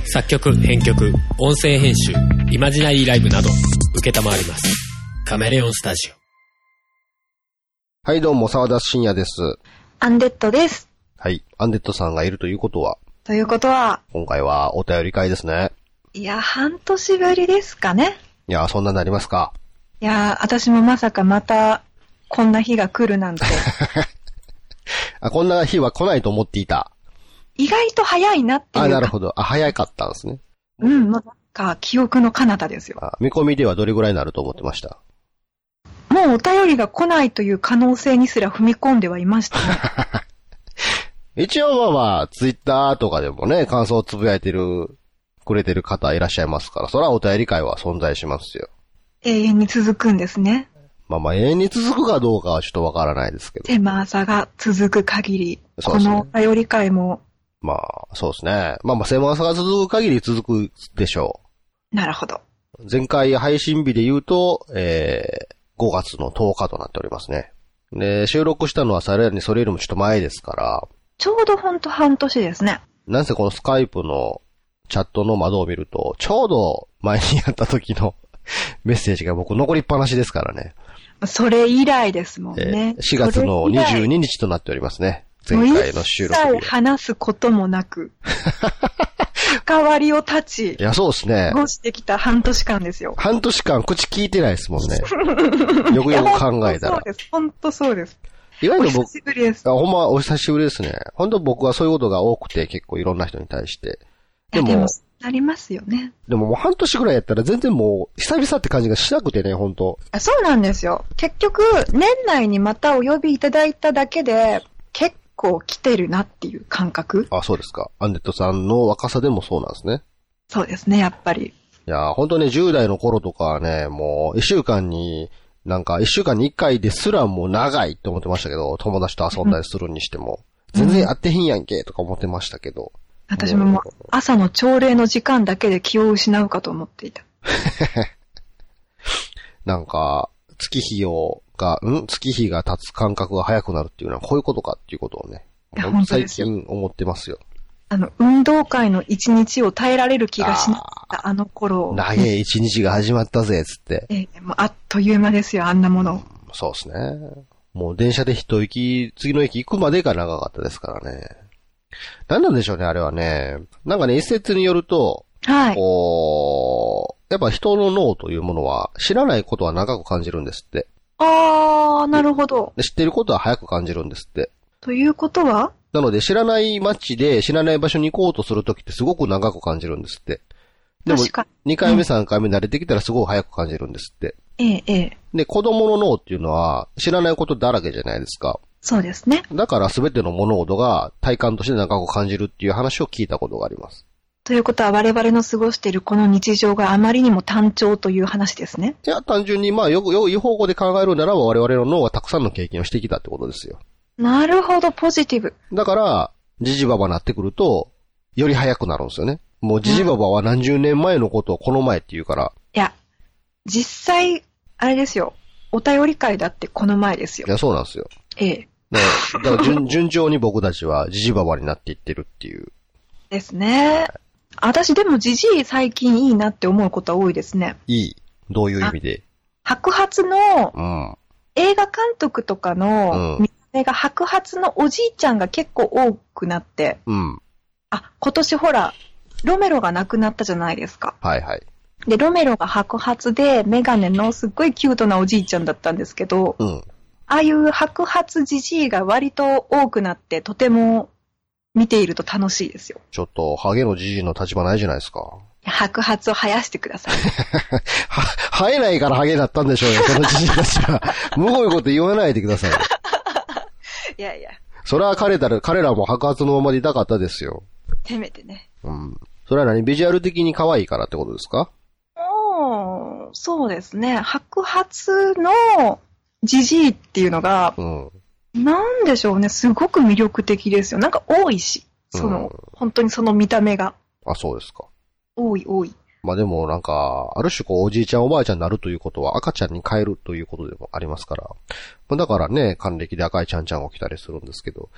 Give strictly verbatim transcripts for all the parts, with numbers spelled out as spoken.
作曲編曲音声編集イマジナリーライブなど承ります。カメレオンスタジオ。 はいどうも沢田信也です。 アンデッドです。 はい、アンデッドさんがいるということはということは今回はお便り会ですね。 いや半年ぶりですかね。 いやそんなになりますか。 いや私もまさかまたこんな日が来るなんてあ、こんな日は来ないと思っていた。 意外と早いなっていう。 あ、なるほど。あ、早かったんですね。 うん、もうなんか記憶の彼方ですよ。 あ、見込みではどれぐらいになると思ってました？ もうお便りが来ないという可能性にすら踏み込んではいましたね。 一応まあまあ、ツイッターとかでもね、感想をつぶやいてる、くれてる方いらっしゃいますから、それはお便り会は存在しますよ。 永遠に続くんですね。 まあまあ、永遠に続くかどうかはちょっとわからないですけど。 狭さが続く限り、このお便り会も。 まあ、そうですね。まあまあ、狭さが続く限り続くでしょう。なるほど。 前回配信日で言うと、えー、ごがつのとおかとなっておりますね。で、収録したのはさらにそれよりもちょっと前ですから。 ちょうどほんと半年ですね。 なんせこのスカイプのチャットの窓を見ると、ちょうど前にやった時のメッセージが僕残りっぱなしですからね。 それ以来ですもんね。 えー、しがつのにじゅうににちとなっておりますね。前回の収録日。 一切話すこともなく、関わりを断ち、 いや、そうですね。 過ごしてきた半年間ですよ。 半年間口聞いてないですもんね。よくよく考えたら。 そうです。本当そうです。 意外と僕、 お久しぶりです。 あ、ほんまお久しぶりですね。本当僕はそういうことが多くて、結構いろんな人に対して。 でも、でもなりますよね。 でももう半年ぐらいやったら全然もう久々って感じがしなくてね、本当。 そうなんですよ。結局、年内にまたお呼びいただいただけで、結構来てるなっていう感覚。 あ、そうですか。アンデッドさんの若さでもそうなんですね。 そうですね、やっぱり。 いや、本当ね、じゅう代の頃とかはね、もう一週間に、なんか一週間に一回ですらもう長いって思ってましたけど、友達と遊んだりするにしても、うん、全然会ってへんやんけとか思ってましたけど。 私ももう朝の朝礼の時間だけで気を失うかと思っていた。 なんか、月日を、が、ん月日が経つ感覚が早くなるっていうのはこういうことかっていうことをね、最近思ってますよ。 あの、運動会の一日を耐えられる気がしなかったあの頃。 長い一日が始まったぜ、つって。 ええ、もうあっという間ですよ、あんなもの。 うん、そうですね。もう電車で一駅、次の駅行くまでが長かったですからね。何なんでしょうね、あれはね。なんかね、一説によると、 はい。 こう、やっぱ人の脳というものは知らないことは長く感じるんですって。 あー、なるほど。 で、知ってることは早く感じるんですって。 ということは？ なので知らない街で知らない場所に行こうとするときってすごく長く感じるんですって。でも、にかいめ、さんかいめ慣れてきたらすごく早く感じるんですって。 ええ、ええ。 で、子供の脳っていうのは知らないことだらけじゃないですか。 そうですね。 だから全ての物事が体感として長く感じるっていう話を聞いたことがあります。 ということは我々の過ごしているこの日常があまりにも単調という話ですね。 いや、単純にまあよく、よく、いい方向で考えるならば我々の脳はたくさんの経験をしてきたってことですよ。 なるほど、ポジティブ。 だから、ジジババなってくると、より早くなるんですよね。もうジジババは何十年前のことをこの前って言うから。 いや、実際、あれですよ。お便り会だってこの前ですよ。 いや、そうなんですよ。 ええ。 だから、だから順、順調に僕たちはジジババになっていってるっていう。 ですね。私でもジジイ最近いいなって思うことは多いですね。 いい。どういう意味で？ 白髪の、 うん、 映画監督とかの、見た目が白髪のおじいちゃんが結構多くなって、 うん、 あ、今年ほら、ロメロが亡くなったじゃないですか。 はいはい。 で、ロメロが白髪で、メガネのすっごいキュートなおじいちゃんだったんですけど、 うん、 ああいう白髪じじいが割と多くなって、とても見ていると楽しいですよ。 ちょっと、ハゲのじじいの立場ないじゃないですか。 白髪を生やしてください。 は、生えないからハゲだったんでしょうよ、そのじじいたちは。むごいこと言わないでください。 いやいや。 それは彼ら、彼らも白髪のままでいたかったですよ。 せめてね。 うん。それは何？ビジュアル的に可愛いからってことですか？ おー、そうですね。白髪のじじいっていうのが、うん、なんでしょうね。すごく魅力的ですよ。なんか多いし。その、うん、本当にその見た目が。 あ、そうですか。 多い多い。 まあでもなんか、ある種こうおじいちゃんおばあちゃんになるということは赤ちゃんに変えるということでもありますから。まあ、だからね、還暦で赤いちゃんちゃんが来たりするんですけど。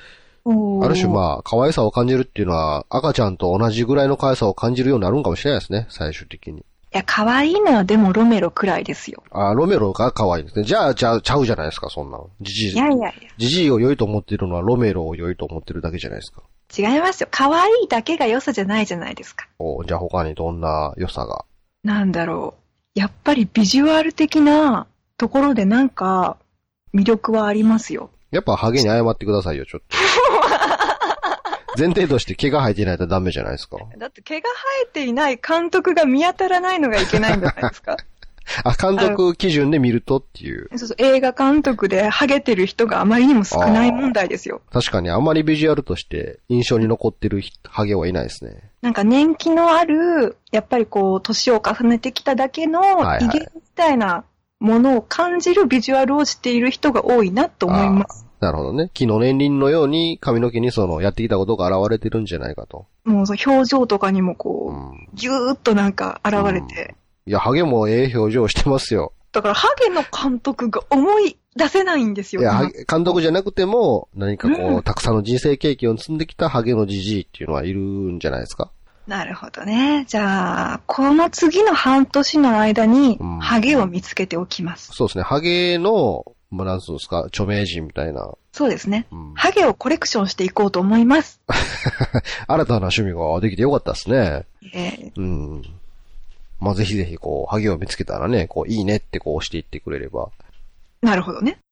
ある種まあ、可愛さを感じるっていうのは、赤ちゃんと同じぐらいの可愛さを感じるようになるんかもしれないですね、最終的に。いや、可愛いのはでもロメロくらいですよ。 あ、ロメロが可愛いんですね。じゃあ、じゃあ、ちゃうじゃないですか、そんなの。ジジイ。 いやいやいや。 ジジイを良いと思っているのはロメロを良いと思ってるだけじゃないですか。 違いますよ。可愛いだけが良さじゃないじゃないですか。 お、じゃあ他にどんな良さが。 なんだろう。やっぱりビジュアル的なところでなんか魅力はありますよ。 やっぱハゲに謝ってくださいよ、ちょっと。前提として毛が生えていないとダメじゃないですか。 だって毛が生えていない監督が見当たらないのがいけないんじゃないですか。 あ、監督基準で見るとっていう。 そうそう、映画監督でハゲてる人があまりにも少ない問題ですよ。 確かにあんまりビジュアルとして印象に残ってるハゲはいないですね。 なんか年季のある、やっぱりこう、年を重ねてきただけの威厳みたいなものを感じるビジュアルをしている人が多いなと思います。 なるほどね。木の年輪のように髪の毛にそのやってきたことが現れてるんじゃないかと。 もうその表情とかにもこう、うん、ぎゅーっとなんか現れて、 うん。いや、ハゲもええ表情してますよ。 だからハゲの監督が思い出せないんですよ。 いや、監督じゃなくても、何かこう、うん、たくさんの人生経験を積んできたハゲのジジイっていうのはいるんじゃないですか。 なるほどね。じゃあ、この次の半年の間に、ハゲを見つけておきます。 うん、そうですね。ハゲの、まあ、なんつうんですか、著名人みたいな。 そうですね。うん、ハゲをコレクションしていこうと思います。 新たな趣味ができてよかったですね。 えー、 うん。まあ、ぜひぜひ、こう、ハゲを見つけたらね、こう、いいねってこう押していってくれれば。 なるほどね。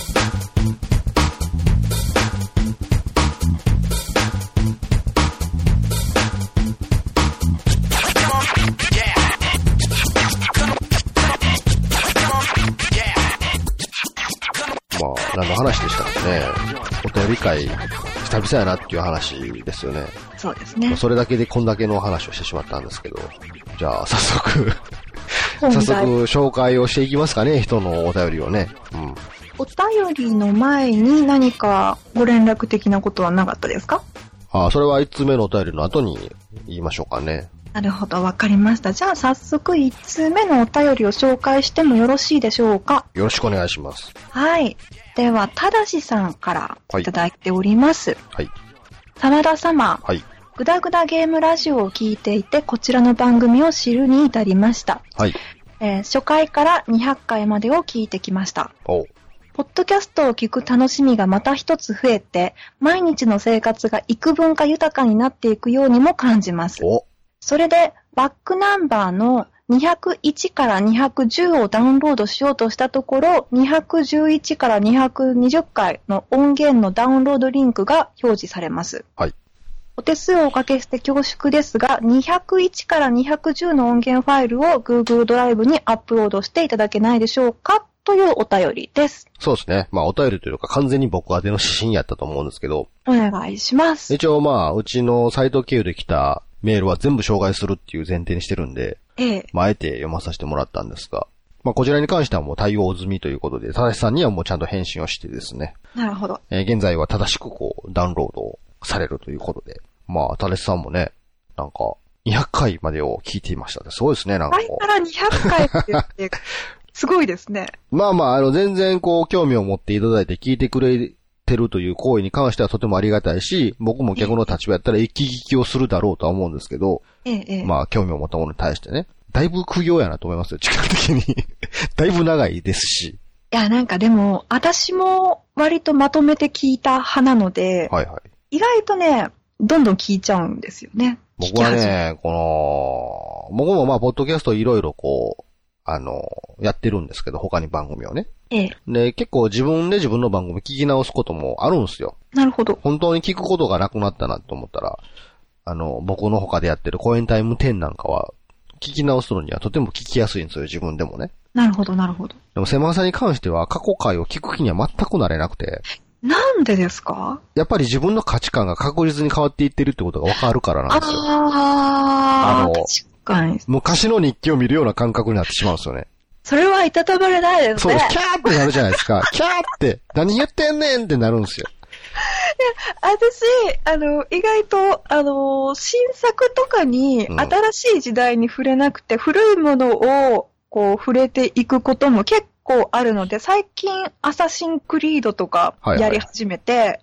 まあ、何の話でしたかね。お便り会、久々やなっていう話ですよね。 そうですね。 それだけでこんだけの話をしてしまったんですけど。じゃあ、早速、早速紹介をしていきますかね、人のお便りをね。うん。 お便りの前に何かご連絡的なことはなかったですか？ ああ、それはいつつめのお便りの後に言いましょうかね。 なるほど、わかりました。じゃあ早速いちつめのお便りを紹介してもよろしいでしょうか？ よろしくお願いします。 はい。では、ただしさんからいただいております。 はい。 沢田様。 はい。 ぐだぐだゲームラジオを聞いていて、こちらの番組を知るに至りました。 はい。 えー、初回からにひゃっかいまでを聞いてきました。 お。 ポッドキャストを聞く楽しみがまた一つ増えて、毎日の生活が幾分か豊かになっていくようにも感じます。 お。 それで、バックナンバーのにひゃくいちからにひゃくじゅうをダウンロードしようとしたところ、にひゃくじゅういちからにひゃくにじゅっかいの音源のダウンロードリンクが表示されます。 はい。 お手数をおかけして恐縮ですが、にひゃくいちからにひゃくじゅうの音源ファイルを Google ドライブにアップロードしていただけないでしょうかというお便りです。 そうですね。まあお便りというか完全に僕宛ての指針やったと思うんですけど。 お願いします。 一応まあ、うちのサイト経由で来たメールは全部紹介するっていう前提にしてるんで、 ええ。 まあ、あえて読まさせてもらったんですが、まあ、こちらに関してはもう対応済みということで、ただしさんにはもうちゃんと返信をしてですね。 なるほど。 えー、現在は正しくこう、ダウンロードされるということで、まあ、ただしさんもね、なんか、にひゃっかいまでを聞いていましたね。すごいですね、なんか。 いっかいからにひゃっかいって言って、すごいですね。 まあまあ、あの、全然こう、興味を持っていただいて聞いてくれてるという行為に関してはとてもありがたいし、僕も逆の立場やったら一気聞きをするだろうとは思うんですけど、 ええ、 まあ、興味を持ったものに対してね。だいぶ苦行やなと思いますよ、時間的に。だいぶ長いですし。 いや、なんかでも、私も割とまとめて聞いた派なので、 はいはい。 意外とね、どんどん聞いちゃうんですよね。 僕はね、この、僕もまあ、ポッドキャストいろいろこう、あの、やってるんですけど、他に番組をね。 ええ。 で、結構自分で自分の番組聞き直すこともあるんですよ。 なるほど。 本当に聞くことがなくなったなと思ったら、あの、僕の他でやってるコエンタイムじゅうなんかは、聞き直すのにはとても聞きやすいんですよ、自分でもね。 なるほど、なるほど。 でも、狭さに関しては過去回を聞く気には全くなれなくて。 なんでですか？ やっぱり自分の価値観が確実に変わっていってるってことがわかるからなんですよ。 ああ、あの、確かに。 昔の日記を見るような感覚になってしまうんですよね。 それはいたたまれないですね。 そう、キャーってなるじゃないですか。キャーって、何言ってんねんってなるんですよ。 私、あの、意外と、あの、新作とかに、新しい時代に触れなくて、うん、古いものを、こう、触れていくことも結構あるので、最近、アサシンクリードとか、やり始めて、はいはい、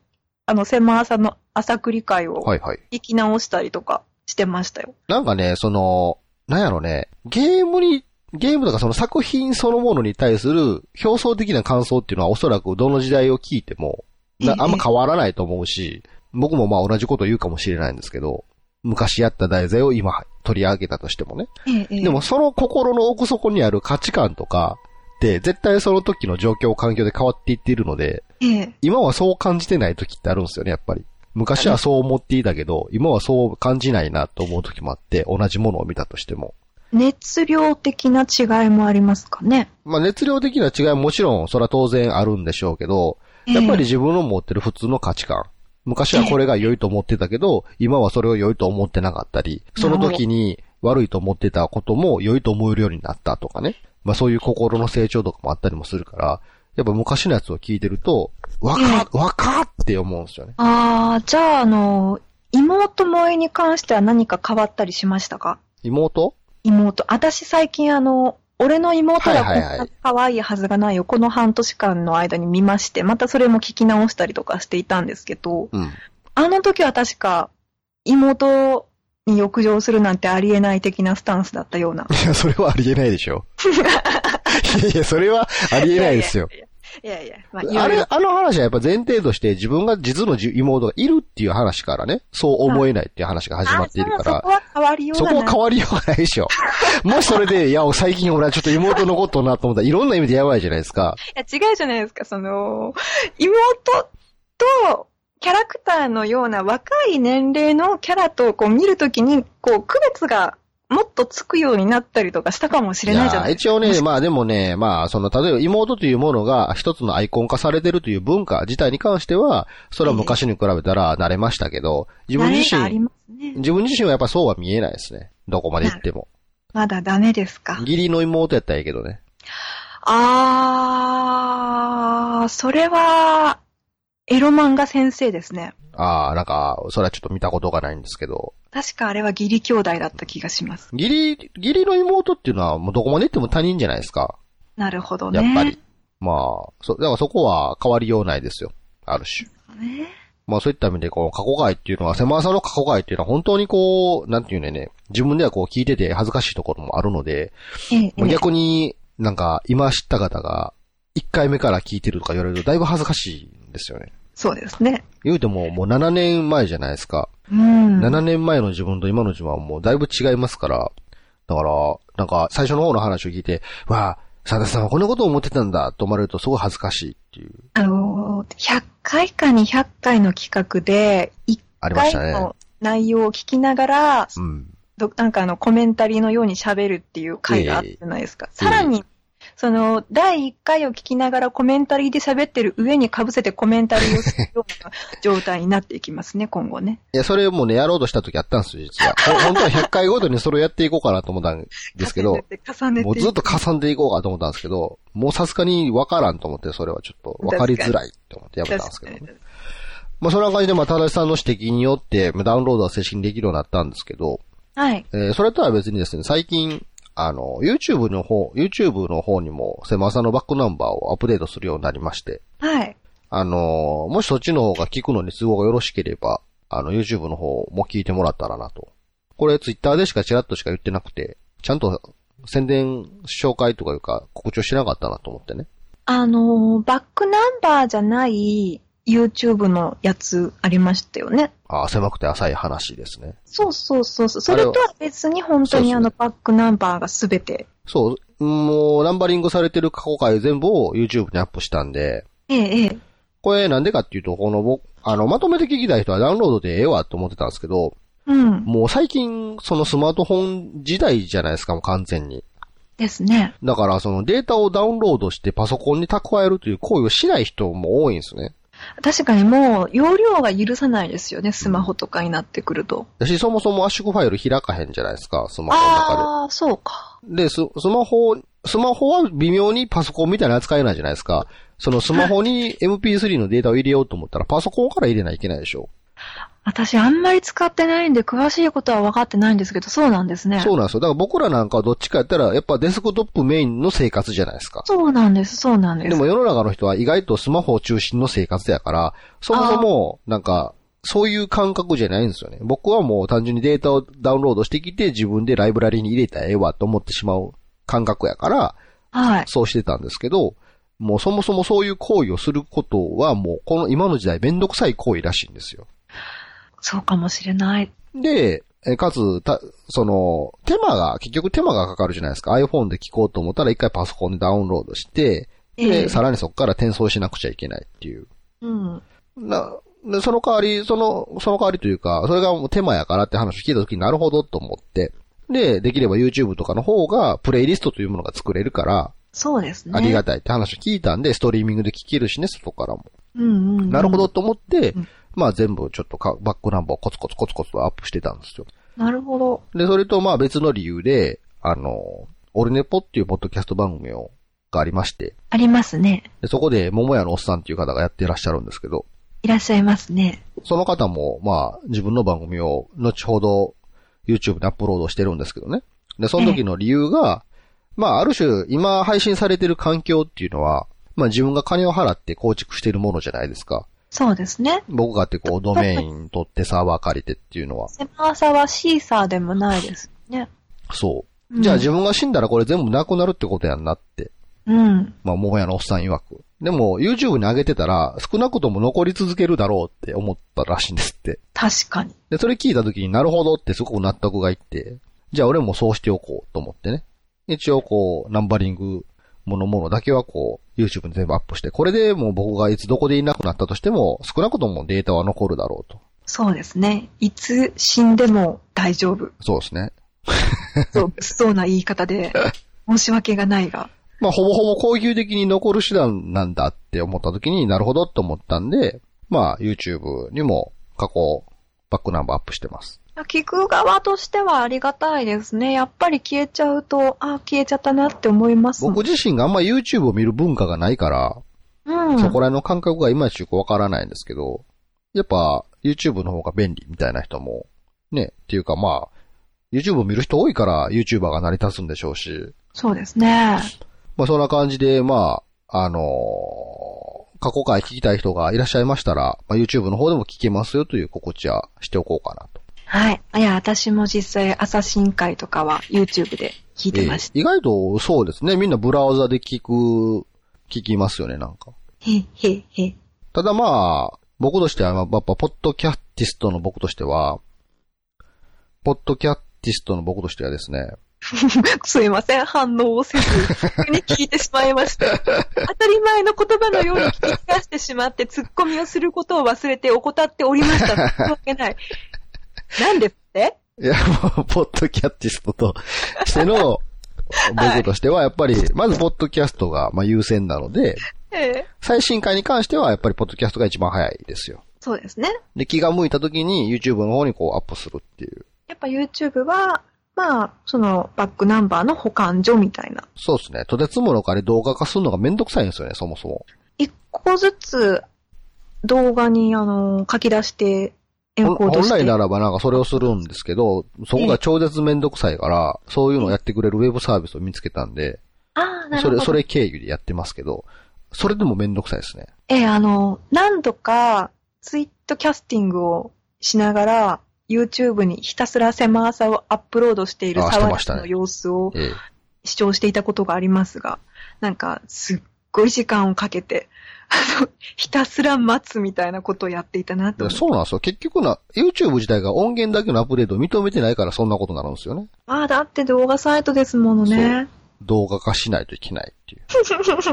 あの、狭朝の朝繰り会を、 はいはい。 聞き直したりとかしてましたよ。 なんかね、その、なんやろね、ゲームに、ゲームとかその作品そのものに対する表層的な感想っていうのはおそらくどの時代を聞いても、なあんま変わらないと思うし、僕もまあ同じことを言うかもしれないんですけど、昔やった題材を今取り上げたとしてもね。 ええ、 でもその心の奥底にある価値観とかって絶対その時の状況環境で変わっていっているので、 ええ、 今はそう感じてない時ってあるんですよね、やっぱり。昔はそう思っていたけど、今はそう感じないなと思う時もあって、同じものを見たとしても。 熱量的な違いもありますかね。 まあ熱量的な違いはもちろんそれは当然あるんでしょうけど、やっぱり自分の持ってる普通の価値観。昔はこれが良いと思ってたけど、今はそれを良いと思ってなかったり、その時に悪いと思ってたことも良いと思えるようになったとかね。まあそういう心の成長とかもあったりもするから、やっぱ昔のやつを聞いてると、わか、わかって思うんですよね。 ああ、じゃああの、妹萌えに関しては何か変わったりしましたか？ 妹？ 妹。私最近あの、俺の妹がこんな可愛いはずがないよ、この半年間の間に見まして、またそれも聞き直したりとかしていたんですけど、 うん、あの時は確か、妹に浴場するなんてありえない的なスタンスだったような。 いや、それはありえないでしょ。いやいや、それはありえないですよ。 いやいや、 まあ、あれ、あの話はやっぱ前提として自分が実の妹がいるっていう話からね、そう思えないっていう話が始まっているから。 そこは変わりようがない。 そこは変わりようがないでしょ。もしそれで、いや、最近俺はちょっと妹のことなと思ったらいろんな意味でやばいじゃないですか。 いや、違うじゃないですか、その、妹とキャラクターのような若い年齢のキャラとこう見るときに、こう、区別がもっとつくようになったりとかしたかもしれないじゃないですか。 一応ね、まあでもね、まあその、例えば妹というものが一つのアイコン化されてるという文化自体に関しては、それは昔に比べたら慣れましたけど、自分自身、ね、自分自身はやっぱそうは見えないですね。どこまで行っても。 まだダメですか。 義理の妹やったらいいけどね。 あー、それは、エロ漫画先生ですね。 ああ、なんか、それはちょっと見たことがないんですけど。 確かあれは義理兄弟だった気がします。 義理、義理の妹っていうのはもうどこまで行っても他人じゃないですか。 なるほどね。 やっぱり。まあ、そ、だからそこは変わりようないですよ。ある種。 ね、 まあそういった意味で、こう、過去回っていうのは、狭さの過去回っていうのは本当にこう、なんていうね、自分ではこう聞いてて恥ずかしいところもあるので、ええ、逆になんか今知った方がいっかいめから聞いてるとか言われるとだいぶ恥ずかしいんですよね。 そうですね。 言うてももうななねんまえじゃないですか。 うん。 ななねんまえの自分と今の自分はもうだいぶ違いますから、だから、なんか最初の方の話を聞いて、わあ、佐田さんはこんなことを思ってたんだと思われるとすごい恥ずかしいっていう。 あの、ひゃっかいかにひゃっかいの企画で、いっかいの内容を聞きながら、 うん、 どなんかあのコメンタリーのように喋るっていう回があったじゃないですか。えー、さらに、その、だいいっかいを聞きながらコメンタリーで喋ってる上に被せてコメンタリーをするような状態になっていきますね、今後ね。 いや、それもね、やろうとした時あったんですよ、実は。本当はひゃっかいごとにそれをやっていこうかなと思ったんですけど、 重ねて重ねてもうずっと重ねていこうかと思ったんですけど、もうさすがに分からんと思って、それはちょっと分かりづらいと思ってやめたんですけどね。まあ、そんな感じで、まあ、ただしさんの指摘によって、ダウンロードは正式にできるようになったんですけど、 はい。 えー、それとは別にですね、最近、あの、YouTube の方、YouTube の方にも、狭さのバックナンバーをアップデートするようになりまして。 はい。 あの、もしそっちの方が聞くのに都合がよろしければ、あの、YouTube の方も聞いてもらったらなと。これ Twitter でしかチラッとしか言ってなくて、ちゃんと宣伝、紹介とかいうか、告知をしなかったなと思ってね。 あの、バックナンバーじゃない、YouTube のやつありましたよね。 ああ、狭くて浅い話ですね。 そうそうそう。それとは別に本当にあのバックナンバーがすべて。 そう。もうナンバリングされてる過去回全部を YouTube にアップしたんで。 ええ、ええ。 これなんでかっていうと、この僕、あの、まとめて聞きたい人はダウンロードでええわと思ってたんですけど。 うん。 もう最近、そのスマートフォン時代じゃないですか、もう完全に。 ですね。 だからそのデータをダウンロードしてパソコンに蓄えるという行為をしない人も多いんですね。 確かにもう容量が許さないですよね、スマホとかになってくると。 だし、そもそも圧縮ファイル開かへんじゃないですか、スマホの中で。 ああ、そうか。 で、ス、スマホ、スマホは微妙にパソコンみたいな扱いなんじゃないですか。そのスマホに エムピースリー のデータを入れようと思ったらパソコンから入れないといけないでしょ。 私あんまり使ってないんで詳しいことは分かってないんですけど、そうなんですね。 そうなんですよ。だから僕らなんかはどっちかやったら、やっぱデスクトップメインの生活じゃないですか。 そうなんです、そうなんです。 でも世の中の人は意外とスマホ中心の生活やから、そもそも、なんか、そういう感覚じゃないんですよね。僕はもう単純にデータをダウンロードしてきて、自分でライブラリに入れたらええわと思ってしまう感覚やから、 はい。 そうしてたんですけど、もうそもそもそういう行為をすることはもうこの今の時代めんどくさい行為らしいんですよ。 そうかもしれない。 で、かつ、た、その、手間が、結局手間がかかるじゃないですか。iPhone で聞こうと思ったら一回パソコンでダウンロードして、で、えー、さらにそこから転送しなくちゃいけないっていう。 うん。 な、で、その代わり、その、その代わりというか、それがもう手間やからって話を聞いたときになるほどと思って、で、できれば YouTube とかの方がプレイリストというものが作れるから、 そうですね。 ありがたいって話を聞いたんで、ストリーミングで聞けるしね、外からも。 うんうん、うん。 なるほどと思って、 うん、 まあ全部ちょっとかバックナンバーをコツコツコツコツとアップしてたんですよ。 なるほど。 で、それとまあ別の理由で、あの、オルネポっていうポッドキャスト番組を、がありまして。 ありますね。 で、そこで、桃屋のおっさんっていう方がやってらっしゃるんですけど。 いらっしゃいますね。 その方も、まあ、自分の番組を、後ほど、YouTube にアップロードしてるんですけどね。で、その時の理由が、ええ、まあ、ある種、今配信されてる環境っていうのは、まあ自分が金を払って構築してるものじゃないですか。 そうですね。 僕がってこう、ドメイン取ってサーバー借りてっていうのは。 狭さはシーサーでもないですね。 そう。じゃあ自分が死んだらこれ全部なくなるってことやんなって。 うん。 まあ、もやのおっさん曰く。でも、YouTube に上げてたら、少なくとも残り続けるだろうって思ったらしいんですって。 確かに。 で、それ聞いた時になるほどってすごく納得がいって、じゃあ俺もそうしておこうと思ってね。一応こう、ナンバリングものものだけはこう、YouTube に全部アップして、これでもう僕がいつどこでいなくなったとしても、少なくともデータは残るだろうと。 そうですね。いつ死んでも大丈夫。 そうですね。 そう、物騒な言い方で、申し訳がないが。 まあ、ほぼほぼ恒久的に残る手段なんだって思った時になるほどと思ったんで、まあ、YouTube にも過去、バックナンバーアップしてます。 聞く側としてはありがたいですね。やっぱり消えちゃうと、あ、消えちゃったなって思います。 僕自身があんまり YouTube を見る文化がないから、うん、そこら辺の感覚がいまいちよくわからないんですけど、やっぱ YouTube の方が便利みたいな人も、ね、っていうかまあ、YouTube を見る人多いから YouTuber が成り立つんでしょうし。 そうですね。 まあそんな感じで、まあ、あのー、過去回聞きたい人がいらっしゃいましたら、まあ、YouTube の方でも聞けますよという告知はしておこうかなと。 はい。いや、私も実際、アサシン会とかは YouTube で聞いてました。 えー、意外とそうですね。みんなブラウザで聞く、聞きますよね、なんか。 へへへ。 ただまあ、僕としては、やっぱ、ポッドキャティストの僕としては、ポッドキャティストの僕としてはですね、 すいません、反応をせず、急に聞いてしまいました。当たり前の言葉のように聞き聞かしてしまって、ツッコミをすることを忘れて怠っておりました。申し訳ない。なんでっていや、もう、ポッドキャティストとしての、僕としては、やっぱり、まず、ポッドキャストが、まあ、優先なので、 ええ、 最新回に関しては、やっぱり、ポッドキャストが一番早いですよ。 そうですね。 で、気が向いた時に、YouTube の方にこう、アップするっていう。 やっぱ YouTube は、まあ、その、バックナンバーの保管所みたいな。 そうですね。とてつものかで動画化するのがめんどくさいんですよね、そもそも。 一個ずつ、動画に、あの、書き出して、エンコードして。 本来ならばなんかそれをするんですけど、そこが超絶めんどくさいから、えー、そういうのをやってくれるウェブサービスを見つけたんで、 ああ、なるほど。 それ、それ経由でやってますけど、それでもめんどくさいですね。 ええー、あの、何度か、ツイートキャスティングをしながら、YouTube にひたすら狭さをアップロードしている沢田の様子を視聴していたことがありますが、なんかすっごい時間をかけて、あの、ひたすら待つみたいなことをやっていたなと。 そうなんですよ。結局な、YouTube 自体が音源だけのアップデートを認めてないからそんなことになるんですよね。 ああ、だって動画サイトですものね。 動画化しないといけないっていう。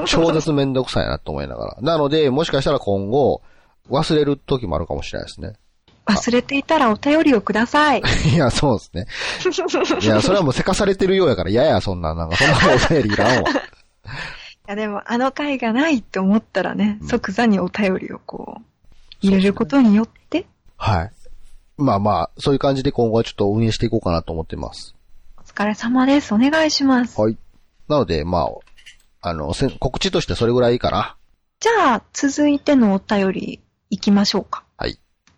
超絶めんどくさいなと思いながら。なので、もしかしたら今後、忘れる時もあるかもしれないですね。 忘れていたらお便りをください。 いや、そうですね。いや、それはもうせかされてるようやから、いやや、そんな、なんか、そんなお便りいらんわ。いや、でも、あの回がないって思ったらね、うん、即座にお便りをこう、入れることによって。 はい。まあまあ、そういう感じで今後はちょっと運営していこうかなと思ってます。 お疲れ様です。お願いします。 はい。なので、まあ、あの、告知としてそれぐらいかな。 じゃあ、続いてのお便り行きましょうか。 はい。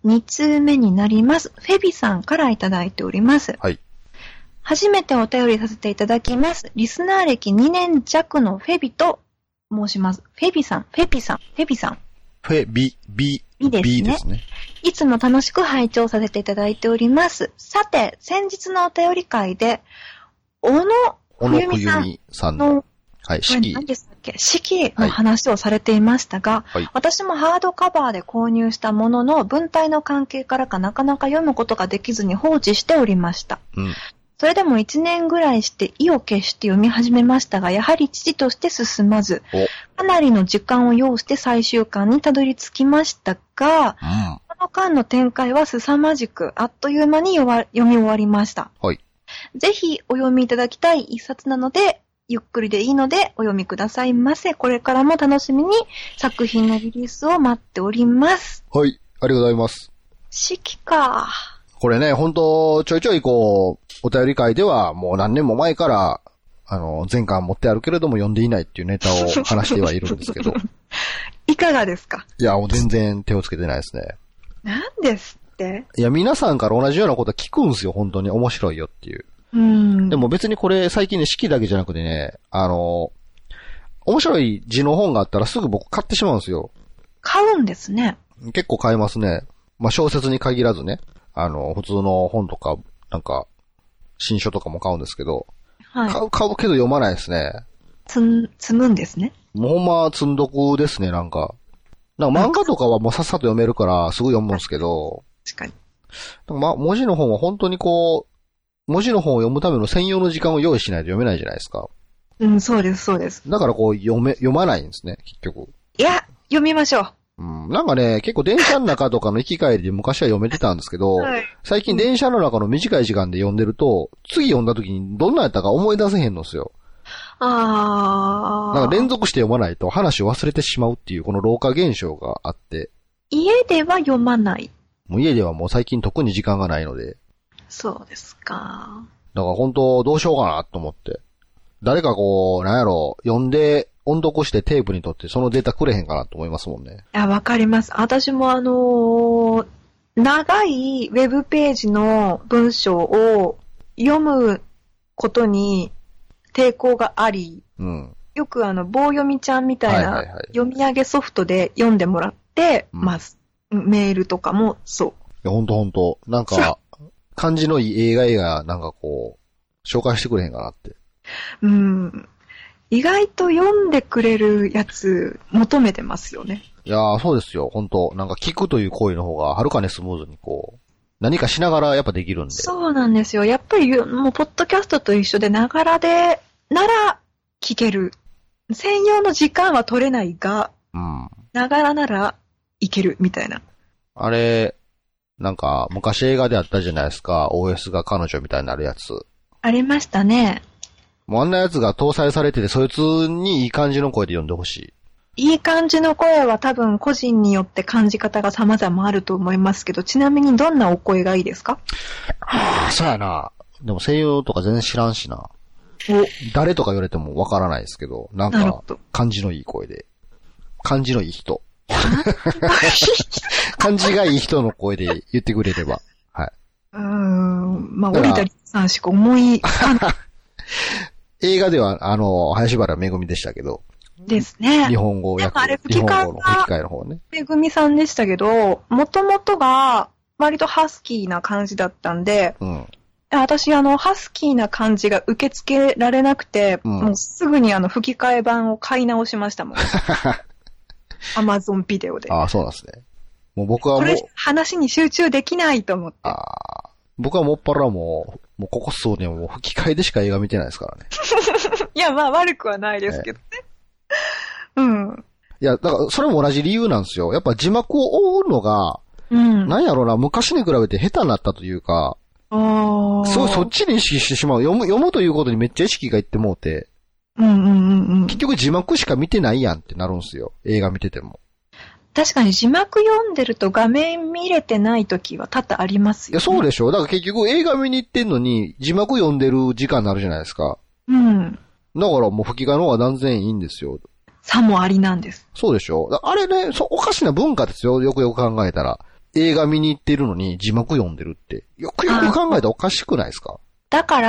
に通目になります。フェビさんからいただいております。 はい。 初めてお便りさせていただきます。リスナー歴にねん弱のフェビと申します。フェビさん、フェビさん、フェビさん。 フェビ、ビ、 ビですね。 ビですね。 いつも楽しく拝聴させていただいております。さて、先日のお便り会で、小野冬美さんさんの、はい、 式。何でしたっけ？式の話をされていましたが、はい、私もハードカバーで購入したものの、文体の関係からかなかなか読むことができずに放置しておりました。うんそれでも一年ぐらいして意を決して読み始めましたが、やはり父として進まず、かなりの時間を要して最終巻にたどり着きましたが、うん、この巻の展開は凄まじく、あっという間に読み終わりました。はい、ぜひお読みいただきたい一冊なので、ゆっくりでいいのでお読みくださいませ。これからも楽しみに作品のリリースを待っております。 はい、ありがとうございます。 式か。 これね、ほんと、ちょいちょいこう、お便り会ではもう何年も前から、あの、前巻持ってあるけれども読んでいないっていうネタを話してはいるんですけど。 いかがですか？ いや、もう全然手をつけてないですね。 なんですって？ いや、皆さんから同じようなこと聞くんですよ、本当に。面白いよっていう。うん。でも別にこれ最近ね、式だけじゃなくてね、あの、面白い字の本があったらすぐ僕買ってしまうんですよ。 買うんですね。 結構買えますね。まあ、小説に限らずね。あの、普通の本とか、なんか、新書とかも買うんですけど、はい、買う、買うけど読まないですね。 つん、積むんですね。 もうほんま積んどくですね、なんか。なんか漫画とかはもうさっさと読めるからすぐ読むんですけど、 確かに。 なんかま、文字の本は本当にこう、文字の本を読むための専用の時間を用意しないと読めないじゃないですか。 うん、そうです、そうです。 だからこう、読め、読まないんですね、結局。 いや、読みましょう。 うん、なんかね、結構電車の中とかの行き帰りで昔は読めてたんですけど、はい、最近電車の中の短い時間で読んでると、次読んだ時にどんなやったか思い出せへんのですよ。あー。なんか連続して読まないと話を忘れてしまうっていうこの老化現象があって。 家では読まない。 もう家ではもう最近特に時間がないので。 そうですか。 だから本当どうしようかなと思って。誰かこう、なんやろ、読んで、音読してテープにとってそのデータくれへんかなと思いますもんね。 いや、わかります。私もあのー、長いウェブページの文章を読むことに抵抗があり、うん、よくあの、棒読みちゃんみたいな読み上げソフトで読んでもらってます。うん、メールとかもそう。いや、ほんとほんと。なんか、感じのいい映画映画なんかこう、紹介してくれへんかなって。 うん。意外と読んでくれるやつ求めてますよね。 いやー、そうですよ。本当なんか聞くという行為の方がはるかにスムーズにこう、何かしながらやっぱできるんで。 そうなんですよ。やっぱりもうポッドキャストと一緒でながらで、なら聞ける。専用の時間は取れないが、うん。ながらならいけるみたいな。 あれ、なんか昔映画であったじゃないですか。オーエス が彼女みたいになるやつ。 ありましたね。 もうあんなやつが搭載されてて、そいつにいい感じの声で読んでほしい。いい感じの声は多分個人によって感じ方が様々あると思いますけど、ちなみにどんなお声がいいですか？ ああ、そうやな。でも声優とか全然知らんしな。誰とか言われてもわからないですけど、なんか感じのいい声で。感じのいい人。感じがいい人の声で言ってくれれば。はい。 うーん。まあ、折田理さんしか思い、 映画では、あの、林原めぐみでしたけど。 ですね。 日本語訳。 あれ吹き替えの吹き替えの方ね。めぐみさんでしたけど、もともとが割とハスキーな感じだったんで、うん、私、あの、ハスキーな感じが受け付けられなくて、うん、もうすぐにあの、吹き替え版を買い直しましたもん。アマゾンビデオで。 ああ、そうなんですね。もう僕はもう。これ話に集中できないと思って。ああ。僕はもっぱらもう、もうここ数年もう吹き替えでしか映画見てないですからね。 いや、まあ悪くはないですけどね。うん。 いや、だからそれも同じ理由なんですよ。やっぱ字幕を追うのが、うん、なんやろな、昔に比べて下手になったというか、あすごいそっちに意識してしまう。読む、読むということにめっちゃ意識がいってもうて、うんうんうんうん、結局字幕しか見てないやんってなるんですよ。映画見てても。 確かに字幕読んでると画面見れてない時は多々ありますよね。 いや、そうでしょ。だから結局映画見に行ってんのに字幕読んでる時間になるじゃないですか。うん。だからもう吹き替えの方が断然いいんですよ。 差もありなんです。 そうでしょ。あれね、そおかしな文化ですよ。よくよく考えたら。 映画見に行ってるのに字幕読んでるって、よくよく考えたらおかしくないですか？ だから、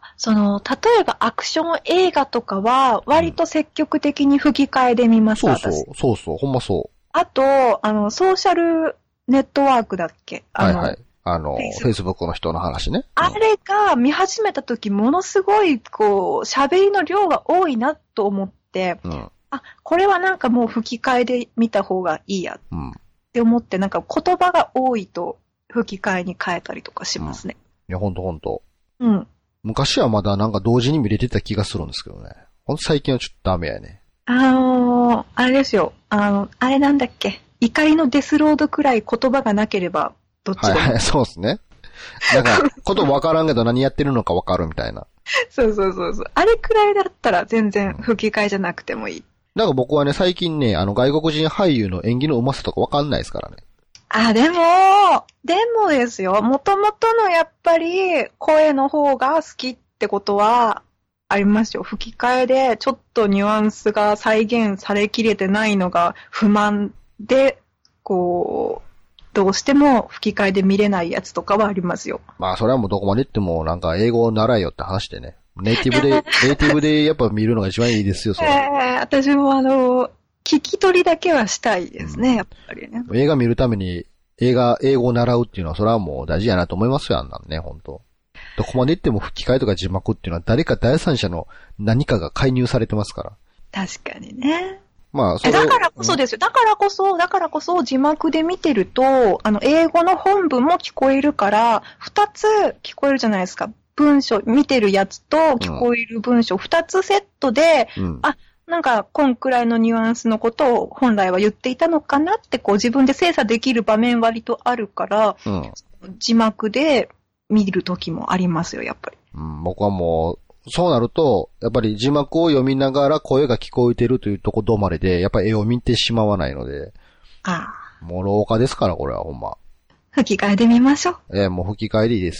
その、例えばアクション映画とかは、割と積極的に吹き替えで見ます、 うん、そうそう、そうそう、ほんまそう。 あと、あの、ソーシャルネットワークだっけ？あの、 はいはい。あの、Facebook の人の話ね。 あれが見始めた時、ものすごい、こう、喋りの量が多いなと思って、うん、あ、これはなんかもう吹き替えで見た方がいいやって思って、なんか言葉が多いと吹き替えに変えたりとかしますね。 うん、いや、ほんとほんと。 うん。 昔はまだなんか同時に見れてた気がするんですけどね。ほんと最近はちょっとダメやね。 あのー、あれですよ。あの、あれなんだっけ。怒りのデスロードくらい言葉がなければ、どっちでも。 はいはい、そうですね。なんか、言葉わからんけど何やってるのかわかるみたいな。 そうそうそうそう。あれくらいだったら全然吹き替えじゃなくてもいい。 なんか僕はね、最近ね、あの外国人俳優の演技の上手さとかわかんないですからね。 あ、でも、でもですよ。もともとのやっぱり声の方が好きってことはありますよ。吹き替えでちょっとニュアンスが再現されきれてないのが不満で、こう、どうしても吹き替えで見れないやつとかはありますよ。 まあそれはもうどこまで行ってもなんか英語を習えよって話でね。ネイティブで、ネイティブでやっぱ見るのが一番いいですよ、それ。 えー、私もあの、聞き取りだけはしたいですね、うん、やっぱりね。 映画見るために映画、英語を習うっていうのはそれはもう大事やなと思いますよ、あんなんね、ほんと。どこまで行っても吹き替えとか字幕っていうのは誰か第三者の何かが介入されてますから。 確かにね。 まあ、それだからこそですよ。だからこそ、だからこそ字幕で見てると、あの、英語の本文も聞こえるから、二つ聞こえるじゃないですか。文章、見てるやつと聞こえる文章、二つセットで、うん、あ、なんか、こんくらいのニュアンスのことを本来は言っていたのかなって、こう自分で精査できる場面割とあるから、うん、字幕で見るときもありますよ、やっぱり。 うん、僕はもう、そうなると、やっぱり字幕を読みながら声が聞こえてるというとこ止まりで、やっぱり絵を見てしまわないので。 ああ。 もう廊下ですから、これはほんま。 吹き替えで見ましょう。 ええ、もう吹き替えでいいです。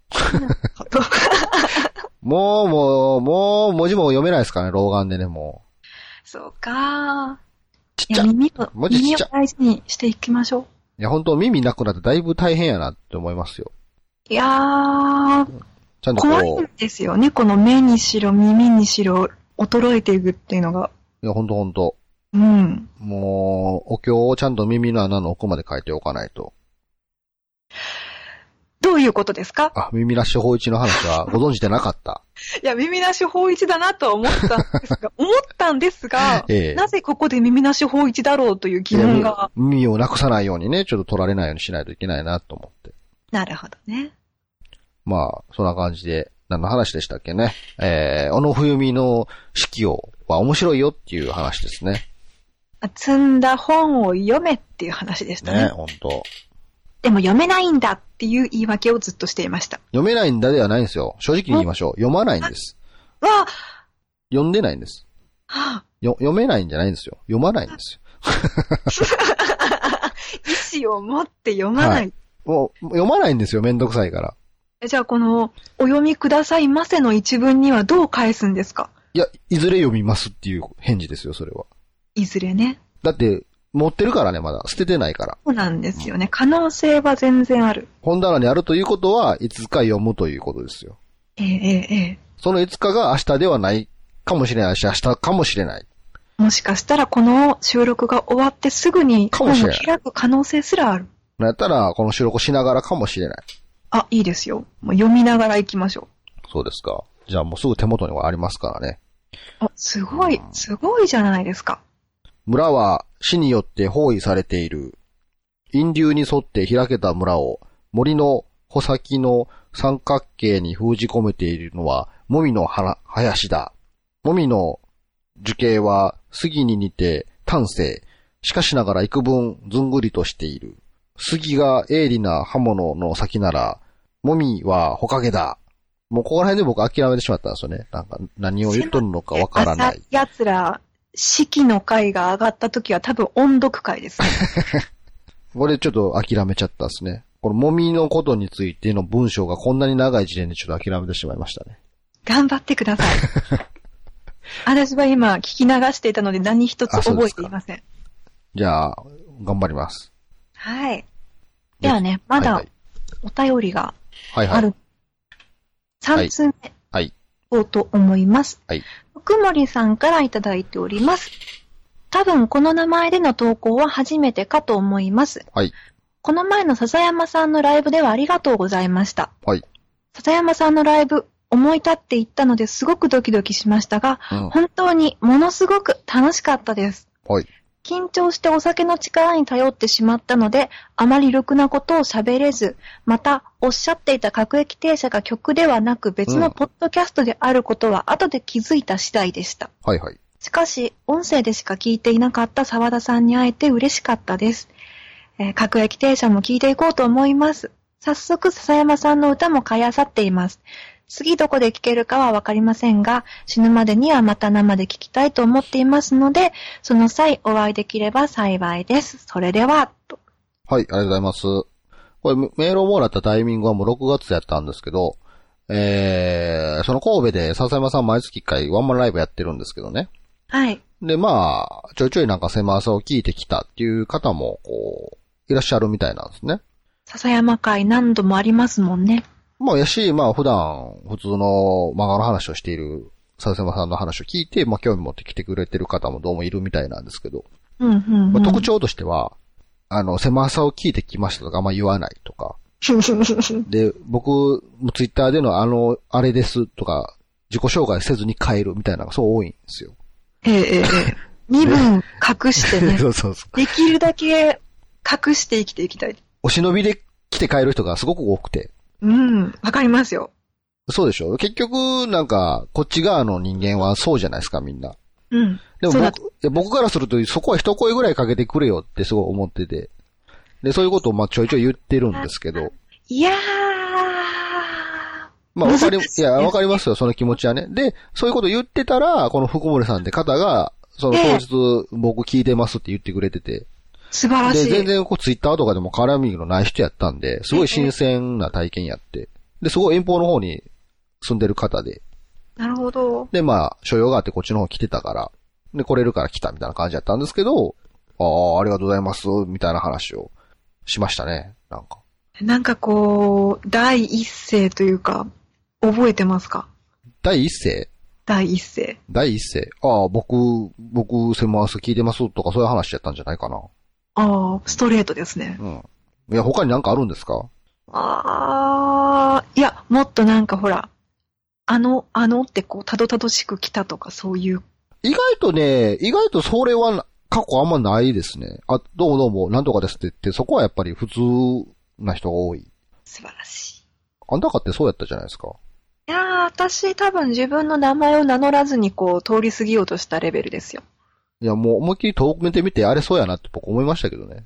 もう、もう、もう、文字も読めないですからね、老眼でね、もう。 そうか。 ちっちゃ。 耳を、耳を大事にしていきましょう。 いや、本当耳なくなってだいぶ大変やなって思いますよ。 いやー。 ちゃんとこう。 怖いんですよね、この目にしろ、耳にしろ、衰えていくっていうのが。 いや、ほんとほんと。 うん。 もう、お経をちゃんと耳の穴の奥まで書いておかないと。 どういうことですか？ あ、耳なし法一の話はご存知でなかった。 いや、耳なし法一だなとは思ったんですが、思ったんですが、ええ、なぜここで耳なし法一だろうという疑問が。 耳をなくさないようにね、ちょっと取られないようにしないといけないなと思って。 なるほどね。 まあ、そんな感じで、何の話でしたっけね。えー、小野冬美の式をは面白いよっていう話ですね。 積んだ本を読めっていう話でしたね。 ね、ほんと。 でも読めないんだっていう言い訳をずっとしていました。 読めないんだではないんですよ。正直に言いましょう。読まないんです。 わあ読んでないんです。 はあ、 よ読めないんじゃないんですよ。読まないんですよ。意思を持って読まない。はい、 もう読まないんですよ。めんどくさいから。 じゃあこの、お読みくださいませの一文にはどう返すんですか？ いや、いずれ読みますっていう返事ですよ、それは。 いずれね。 だって、持ってるからね、まだ。捨ててないから。 そうなんですよね。可能性は全然ある。 本棚にあるということは、いつか読むということですよ。 ええええ。 そのいつかが明日ではないかもしれないし、明日かもしれない。 もしかしたらこの収録が終わってすぐに本を開く可能性すらある。 なんやったら、この収録しながらかもしれない。 あ、いいですよ。もう読みながら行きましょう。そうですか。じゃあもうすぐ手元にはありますからね。 あ、すごい、すごいじゃないですか。 村は死によって包囲されている。陰流に沿って開けた村を森の穂先の三角形に封じ込めているのはもみの林だ。もみの樹形は杉に似て端正。しかしながら幾分ずんぐりとしている。杉が鋭利な刃物の先なら、もみはほかげだ。もうここら辺で僕諦めてしまったんですよね。なんか何を言っとるのかわからない。 奴ら、式の回が上がった時は多分音読回ですね。 これちょっと諦めちゃったですね。このもみのことについての文章がこんなに長い時点でちょっと諦めてしまいましたね。 頑張ってください。私は今聞き流していたので何一つ覚えていません。 じゃあ、頑張ります。 はい。 ではね、まだお便りがある。はいはい、さんつうめ。 はい。 おうと思います。 はい。 福森さんからいただいております。多分この名前での投稿は初めてかと思います。 はい。 この前の笹山さんのライブではありがとうございました。 はい。 笹山さんのライブ、思い立って行ったのですごくドキドキしましたが、うん、本当にものすごく楽しかったです。 はい。 緊張してお酒の力に頼ってしまったので、あまりろくなことを喋れず、また、おっしゃっていた各駅停車が曲ではなく別のポッドキャストであることは後で気づいた次第でした。 はいはい。 しかし、音声でしか聞いていなかった沢田さんに会えて嬉しかったです。えー、各駅停車も聞いていこうと思います。早速、笹山さんの歌も買い漁っています。次どこで聴けるかはわかりませんが、死ぬまでにはまた生で聴きたいと思っていますので、その際お会いできれば幸いです。それでは、と。 はい、ありがとうございます。これメールをもらったタイミングはもうろくがつやったんですけど、えー、その神戸で笹山さん毎月いっかいワンマンライブやってるんですけどね。 はい。 で、まあ、ちょいちょいなんか狭さを聞いてきたっていう方も、こう、いらっしゃるみたいなんですね。 笹山会何度もありますもんね。 まあ、やし、まあ、普段、普通の漫画の話をしている、笹山さんの話を聞いて、まあ、興味持ってきてくれてる方もどうもいるみたいなんですけど、 うんうんうん、 まあ、特徴としては、あの、狭さを聞いてきましたとかあんま言わないとか、で、僕、ツイッターでのあの、あれですとか、自己紹介せずに変えるみたいなのがそう多いんですよ。 ええええ。身分隠してね。 そうそうそう。 できるだけ隠して生きていきたい。 お忍びで来て帰る人がすごく多くて。 うん、わかりますよ。 そうでしょ。結局、なんか、こっち側の人間はそうじゃないですか、みんな。 うん。 でも僕、僕からすると、そこは一声ぐらいかけてくれよってすごい思ってて。で、そういうことをまあちょいちょい言ってるんですけど。 いやー。 まあわかり、いや、わかりますよ、その気持ちはね。で、そういうこと言ってたら、この福森さんって方が、その当日、僕聞いてますって言ってくれてて。 素晴らしい。 で、全然こうツイッターとかでも絡みのない人やったんで、すごい新鮮な体験やって。で、すごい遠方の方に住んでる方で。 なるほど。 で、まあ、所用があってこっちの方来てたから、で、来れるから来たみたいな感じやったんですけど、ああ、ありがとうございます、みたいな話をしましたね、なんか。 なんかこう、第一声というか、覚えてますか？ 第一声？ 第一声。 第一声。ああ、僕、僕、セマース聞いてますとかそういう話やったんじゃないかな。 ああ、ストレートですね。 うん。いや、他になんかあるんですか？ ああ、いや、もっとなんかほら、あの、あのってこう、たどたどしく来たとかそういう。 意外とね、意外とそれは過去あんまないですね。あ、どうもどうも、なんとかですって言って、そこはやっぱり普通な人が多い。 素晴らしい。 あんたかってそうやったじゃないですか。 いやー、私多分自分の名前を名乗らずにこう、通り過ぎようとしたレベルですよ。 いや、もう思いっきり遠く見てみて、あれそうやなって僕思いましたけどね。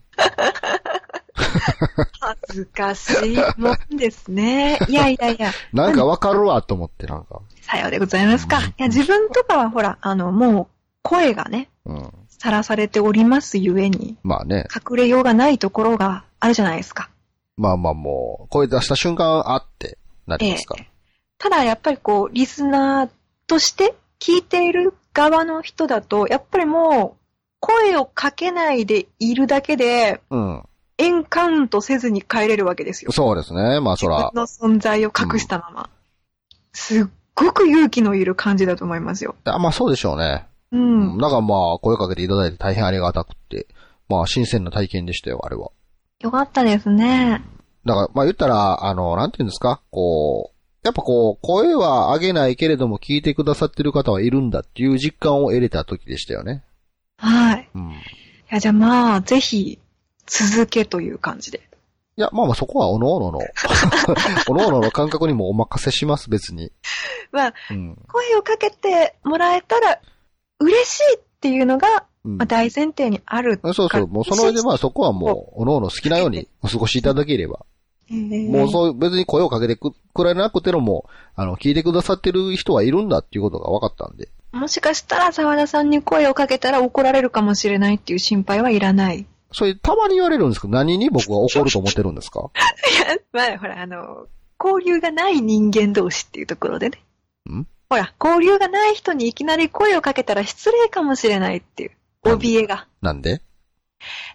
恥ずかしいもんですね。いやいやいや。 なんかわかるわと思って、なんか。 さようでございますか。いや、自分とかはほら、あの、もう、声がね、 うん。 さらされておりますゆえに。 まあね。 隠れようがないところがあるじゃないですか。 まあまあもう、声出した瞬間、あってなりますか。ええ、 ただやっぱりこう、リスナーとして聞いている側の人だと、やっぱりもう、声をかけないでいるだけで、 うん。 エンカウントせずに帰れるわけですよ。 そうですね。まあそら。 自分の存在を隠したまま。うん、すっごく勇気のいる感じだと思いますよ。 あ、まあそうでしょうね。 うん。 だからまあ声かけていただいて大変ありがたくて、まあ新鮮な体験でしたよ、あれは。 よかったですね。 だからまあ言ったら、あの、なんていうんですか、こう、やっぱこう、声は上げないけれども聞いてくださってる方はいるんだっていう実感を得れた時でしたよね。 はい。 うん。いや、じゃあまあ、ぜひ、続けという感じで。 いや、まあまあそこはおのおのの、おのおのの感覚にもお任せします、別に。 まあ、うん、声をかけてもらえたら嬉しいっていうのが、うん、まあ、大前提にある。 そうそう、もうその上でまあそこはもう、おのおの好きなようにお過ごしいただければ。もうそう、別に声をかけてくらなくても、もう、あの、聞いてくださってる人はいるんだっていうことが分かったんで。 もしかしたら沢田さんに声をかけたら怒られるかもしれないっていう心配はいらない。 それたまに言われるんですけど、何に僕は怒ると思ってるんですか？ いや、まあほら、あの、交流がない人間同士っていうところでね。 ん？ ほら、交流がない人にいきなり声をかけたら失礼かもしれないっていう、怯えが。 なんで？ だっ 、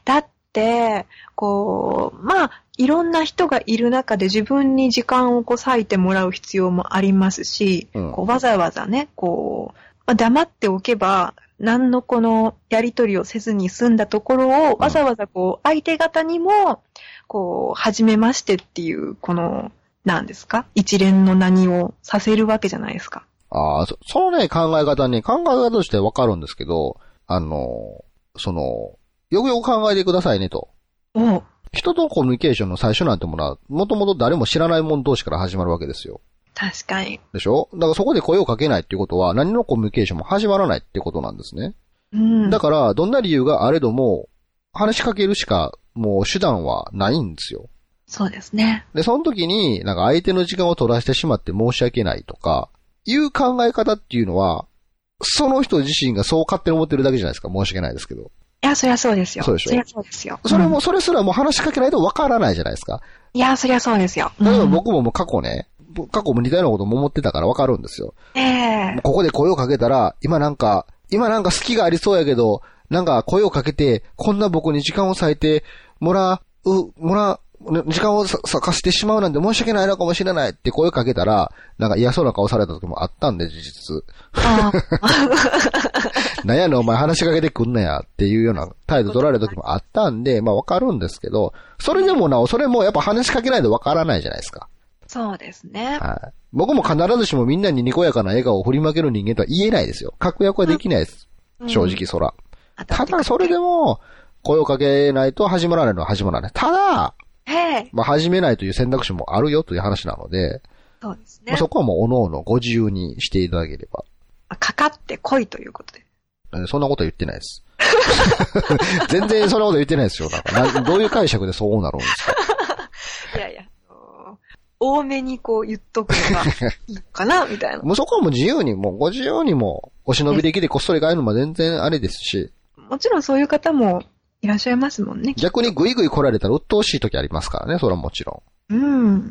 こう、まあ、いろんな人がいる中で自分に時間をこう割いてもらう必要もありますし、うん、こうわざわざね、こう、まあ、黙っておけば、何のこのやりとりをせずに済んだところを、わざわざこう、相手方にも、こう、初めましてっていう、この、何ですか？一連の何をさせるわけじゃないですか。 ああ、そ, そのね、考え方ね、考え方としてわかるんですけど、あの、その、よくよく考えてくださいねと。 お人とコミュニケーションの最初なんてものは、もともと誰も知らない者同士から始まるわけですよ。 確かに。 でしょ？だからそこで声をかけないっていうことは、何のコミュニケーションも始まらないってことなんですね。 うん。 だから、どんな理由があれども、話しかけるしか、もう手段はないんですよ。 そうですね。 で、その時に、なんか相手の時間を取らせてしまって申し訳ないとか、いう考え方っていうのは、その人自身がそう勝手に思ってるだけじゃないですか。申し訳ないですけど。 いや、そりゃそうですよ。 そうでしょ。 そりゃそうですよ。 それも、それすらもう話しかけないとわからないじゃないですか。 いや、そりゃそうですよ。 例えば僕ももう過去ね、過去も似たようなことも思ってたからわかるんですよ。 ええー。 ここで声をかけたら、今なんか、今なんか好きがありそうやけど、なんか声をかけて、こんな僕に時間を割いて、もらう、もらう、時間を割かせてしまうなんて申し訳ないのかもしれないって声をかけたら、なんか嫌そうな顔された時もあったんで、事実。なんやねんお前話しかけてくんなやっていうような態度取られた時もあったんで、まあわかるんですけど、それでもなお、それもやっぱ話しかけないとわからないじゃないですか。 そうですね。 はい。僕も必ずしもみんなににこやかな笑顔を振りまける人間とは言えないですよ。確約はできないです。うん、正直そら。うん、ただそれでも、声をかけないと始まらないのは始まらない。ただ、まあ始めないという選択肢もあるよという話なので、 そうですね。 まあ、そこはもう各々ご自由にしていただければ。 かかってこいということで。 そんなことは言ってないです。全然そんなこと言ってないですよ。なんかなどういう解釈でそうなるんですか。 いやいや、多めにこう言っとくのがいいかな、みたいな。 もうそこはもう自由に、もうご自由にもお忍びできてこっそり帰るのも全然あれですし。 もちろんそういう方もいらっしゃいますもんね。 逆にグイグイ来られたら鬱陶しい時ありますからね、それはもちろん。うん。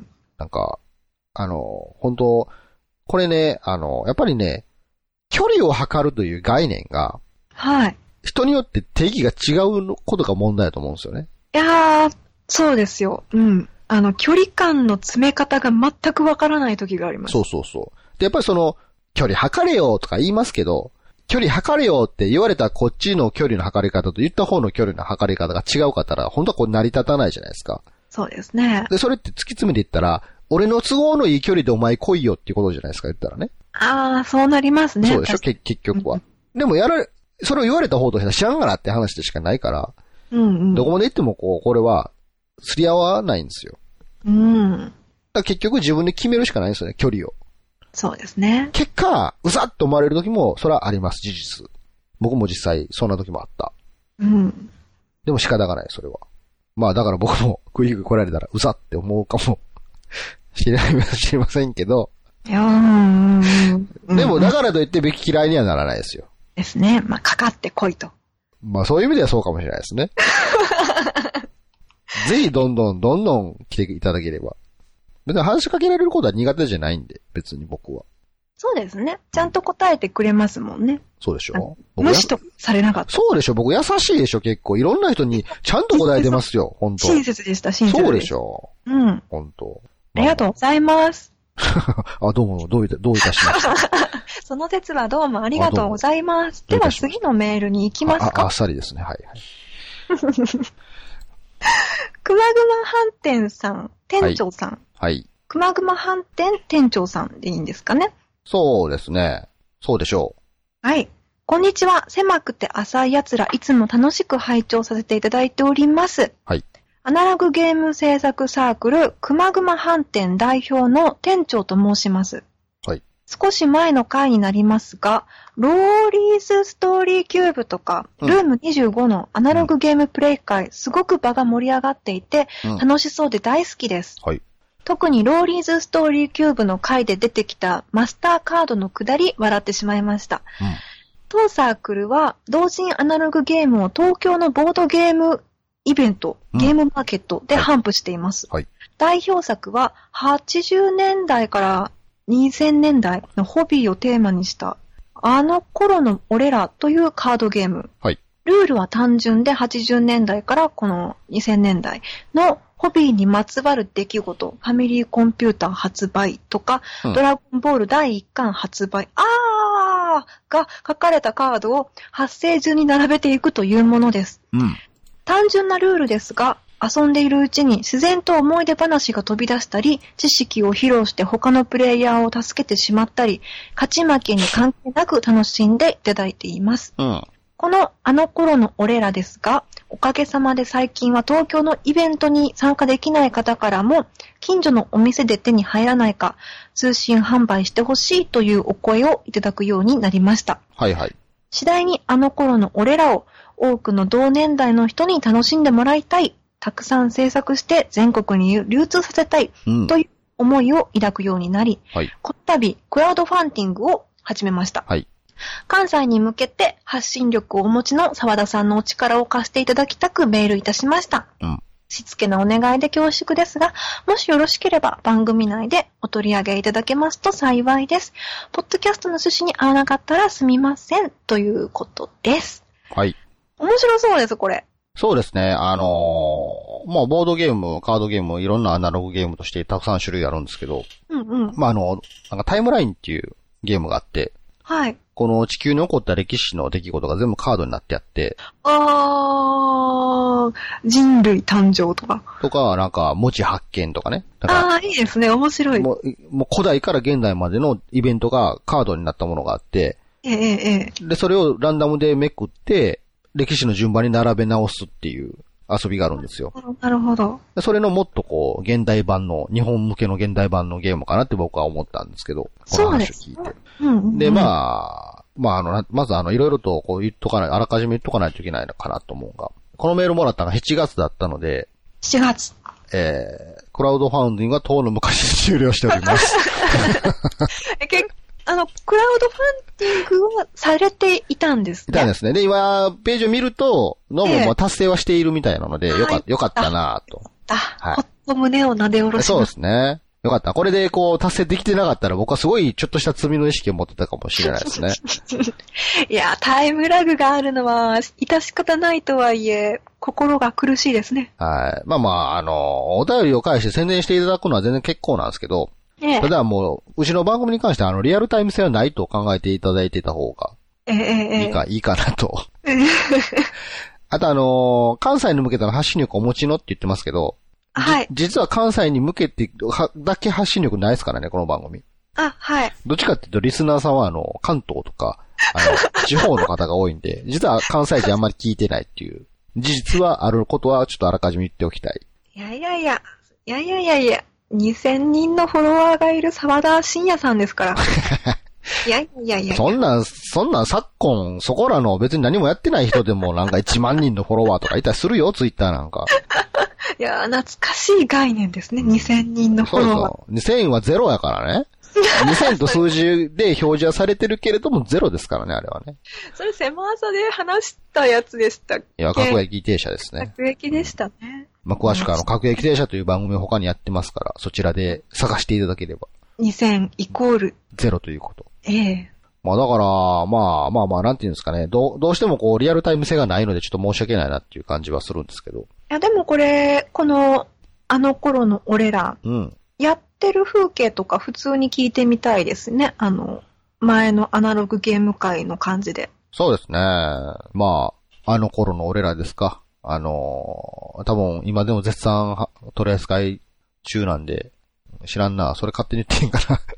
なんか、あの、本当これね、あの、やっぱりね、距離を測るという概念が、 はい。 人によって定義が違うことが問題だと思うんですよね。 いやー、そうですよ。うん。あの、距離感の詰め方が全くわからない時があります。 そうそうそう。で、やっぱりその、距離測れよとか言いますけど、距離測れよって言われたこっちの距離の測り方と言った方の距離の測り方が違うかったら、本当はこう成り立たないじゃないですか。 そうですね。 で、それって突き詰めていったら、俺の都合のいい距離でお前来いよっていうことじゃないですか、言ったらね。 ああ、そうなりますね。 そうでしょ、結局は。うん、でもやられ、それを言われた方としては知らんがなって話でしかないから、 うんうん、 どこまで行ってもこう、これは、すり合わないんですよ。 うん。だから結局自分で決めるしかないんですよね、距離を。 そうですね。 結果、うざっと思われる時も、それはあります、事実。僕も実際、そんな時もあった。 うん。 でも仕方がない、それは。まあだから僕も、グイグイ来られたら、うざって思うかもしれない、知りませんけど。 いやー。 でも、だからといってべき嫌いにはならないですよ。 ですね。まあ、かかってこいと。 まあそういう意味ではそうかもしれないですね。ぜひどんどんどんどん来ていただければ。別に話しかけられることは苦手じゃないんで、別に僕は。 そうですね。ちゃんと答えてくれますもんね。 そうでしょ。 無視とされなかった。 そうでしょ。僕優しいでしょ、結構。いろんな人にちゃんと答えてますよ、本当。 親切でした、親切でした。 そうでしょ。 うん。 本当。 ありがとうございます。 あ、どうも、どういた、どういたしました。 その説はどうもありがとうございます。では次のメールに行きますか。 あ、あっさりですね。はいはい。 くまぐま飯店さん、店長さん。はい。 はい、 くまぐま飯店店長さんでいいんですかね。 そうですね。そうでしょう。はい。こんにちは。狭くて浅い奴ら、いつも楽しく拝聴させていただいております。 はい。 アナログゲーム制作サークル、くまぐま飯店代表の店長と申します。 はい。 少し前の回になりますが、ローリーズストーリーキューブとか、うん、ルームにじゅうごのアナログゲームプレイ会、うん、すごく場が盛り上がっていて、うん、楽しそうで大好きです。 はい。 特にローリーズストーリーキューブの回で出てきたマスターカードの下り、笑ってしまいました。うん、当サークルは、同人アナログゲームを東京のボードゲームイベント、ゲームマーケットで頒布しています。 はいはい、 代表作は、はちじゅうねんだいからにせんねんだいのホビーをテーマにした、あの頃の俺らというカードゲーム。 はい、 ルールは単純ではちじゅうねんだいからこのにせんねんだいのホビーにまつわる出来事、ファミリーコンピューター発売とか、うん、ドラゴンボールだいいっかん発売、あーが書かれたカードを発生順に並べていくというものです。うん、単純なルールですが、遊んでいるうちに自然と思い出話が飛び出したり、知識を披露して他のプレイヤーを助けてしまったり、勝ち負けに関係なく楽しんでいただいています。うん、このあの頃の俺らですが、おかげさまで最近は東京のイベントに参加できない方からも、近所のお店で手に入らないか、通信販売してほしいというお声をいただくようになりました。 はいはい。 次第にあの頃の俺らを多くの同年代の人に楽しんでもらいたい、たくさん制作して全国に流通させたい、うん、という思いを抱くようになり、はい、この度クラウドファンディングを始めました。はい、関西に向けて発信力をお持ちの澤田さんのお力を貸していただきたくメールいたしました。うん、しつけなお願いで恐縮ですが、もしよろしければ番組内でお取り上げいただけますと幸いです。ポッドキャストの趣旨に合わなかったらすみませんということです。 はい。 面白そうです、これ。 そうですね。あのー、まあ、ボードゲーム、カードゲーム、いろんなアナログゲームとしてたくさん種類あるんですけど、うんうん。まあ、あの、なんかタイムラインっていうゲームがあって、はい。この地球に起こった歴史の出来事が全部カードになってあって、 あー、人類誕生とか。 とか、なんか、文字発見とかね。 あー、いいですね。面白い。 もう、もう古代から現代までのイベントがカードになったものがあって、 ええええ。 で、それをランダムでめくって、歴史の順番に並べ直すっていう遊びがあるんですよ。 なるほど。 それのもっとこう、現代版の、日本向けの現代版のゲームかなって僕は思ったんですけど、この話を聞いて。うんうんうん、で、まあ、まああの、まずあの、いろいろとこう言っとかない、あらかじめ言っとかないといけないのかなと思うが、このメールもらったのがしちがつだったので、 しちがつ。 えー、クラウドファウンディングは当の昔に終了しております。 え結あの、クラウドファンディングはされていたんですね。 いたんですね。で、今、ページを見ると、ノムも達成はしているみたいなので、えー、よかった、よかったなぁと。 あ、はい。ほっと胸をなで下ろします。 そうですね。よかった。これでこう、達成できてなかったら僕はすごいちょっとした罪の意識を持ってたかもしれないですね。 いや、タイムラグがあるのは、致し方ないとはいえ、心が苦しいですね。 はい。まあまあ、あの、お便りを返して宣伝していただくのは全然結構なんですけど、ええ、ただもう、うちの番組に関しては、あの、リアルタイム性はないと考えていただいていた方が、ええ、いいか、いいかなと。あとあのー、関西に向けての発信力をお持ちのって言ってますけど、はい。実は関西に向けてだけ発信力ないですからね、この番組。 あ、はい。 どっちかっていうと、リスナーさんはあの、関東とか、あの、地方の方が多いんで、実は関西人あんまり聞いてないっていう、事実はあることはちょっとあらかじめ言っておきたい。 いやいやいや、いやいやいやいや。にせんにんのフォロワーがいる沢田信也さんですから。いやいやいやいや。 そんなん、そんなん昨今、そこらの別に何もやってない人でもなんかいちまんにんのフォロワーとかいたりするよ、ツイッターなんか。 いや、懐かしい概念ですね、にせんにんのフォロワー。そうそう。 にせんはゼロやからね。にせんと数字で表示はされてるけれどもゼロですからね、あれはね。 それ狭さで話したやつでしたっけ？ いや、各駅停車ですね。 各駅でしたね。 まあ、詳しくあの、各駅停車という番組を他にやってますから、そちらで探していただければ。 にせんイコール。 ゼロということ。 ええ。 まあだから、まあまあまあ、なんていうんですかね。どう、どうしてもこう、リアルタイム性がないのでちょっと申し訳ないなっていう感じはするんですけど。いや、でもこれ、この、あの頃の俺ら。うん。やってる風景とか普通に聞いてみたいですね。あの、前のアナログゲーム界の感じで。 そうですね。まあ、あの頃の俺らですか。あのー、多分今でも絶賛取り扱い中なんで、知らんな。それ勝手に言っていいんかな。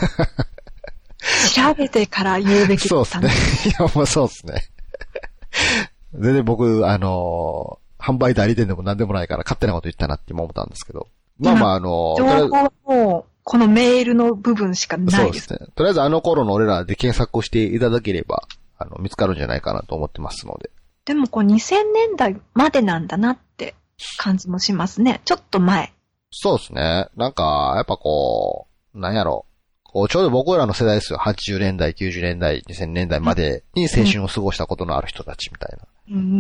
調べてから言うべきだったね。 そうですね。いや、もうそうですね。全然僕、あのー、販売代理店でも何でもないから勝手なこと言ったなって今思ったんですけど。まあまあ、あのー、情報もこのメールの部分しかないです。 そうですね。とりあえずあの頃の俺らで検索をしていただければ、あの、見つかるんじゃないかなと思ってますので。 でもこうにせんねんだいまでなんだなって感じもしますね。ちょっと前。 そうですね。なんか、やっぱこう、なんやろ。こう、ちょうど僕らの世代ですよ。はちじゅうねんだい、きゅうじゅうねんだい、にせんねんだいまでに青春を過ごしたことのある人たちみたいな。うんうんうん、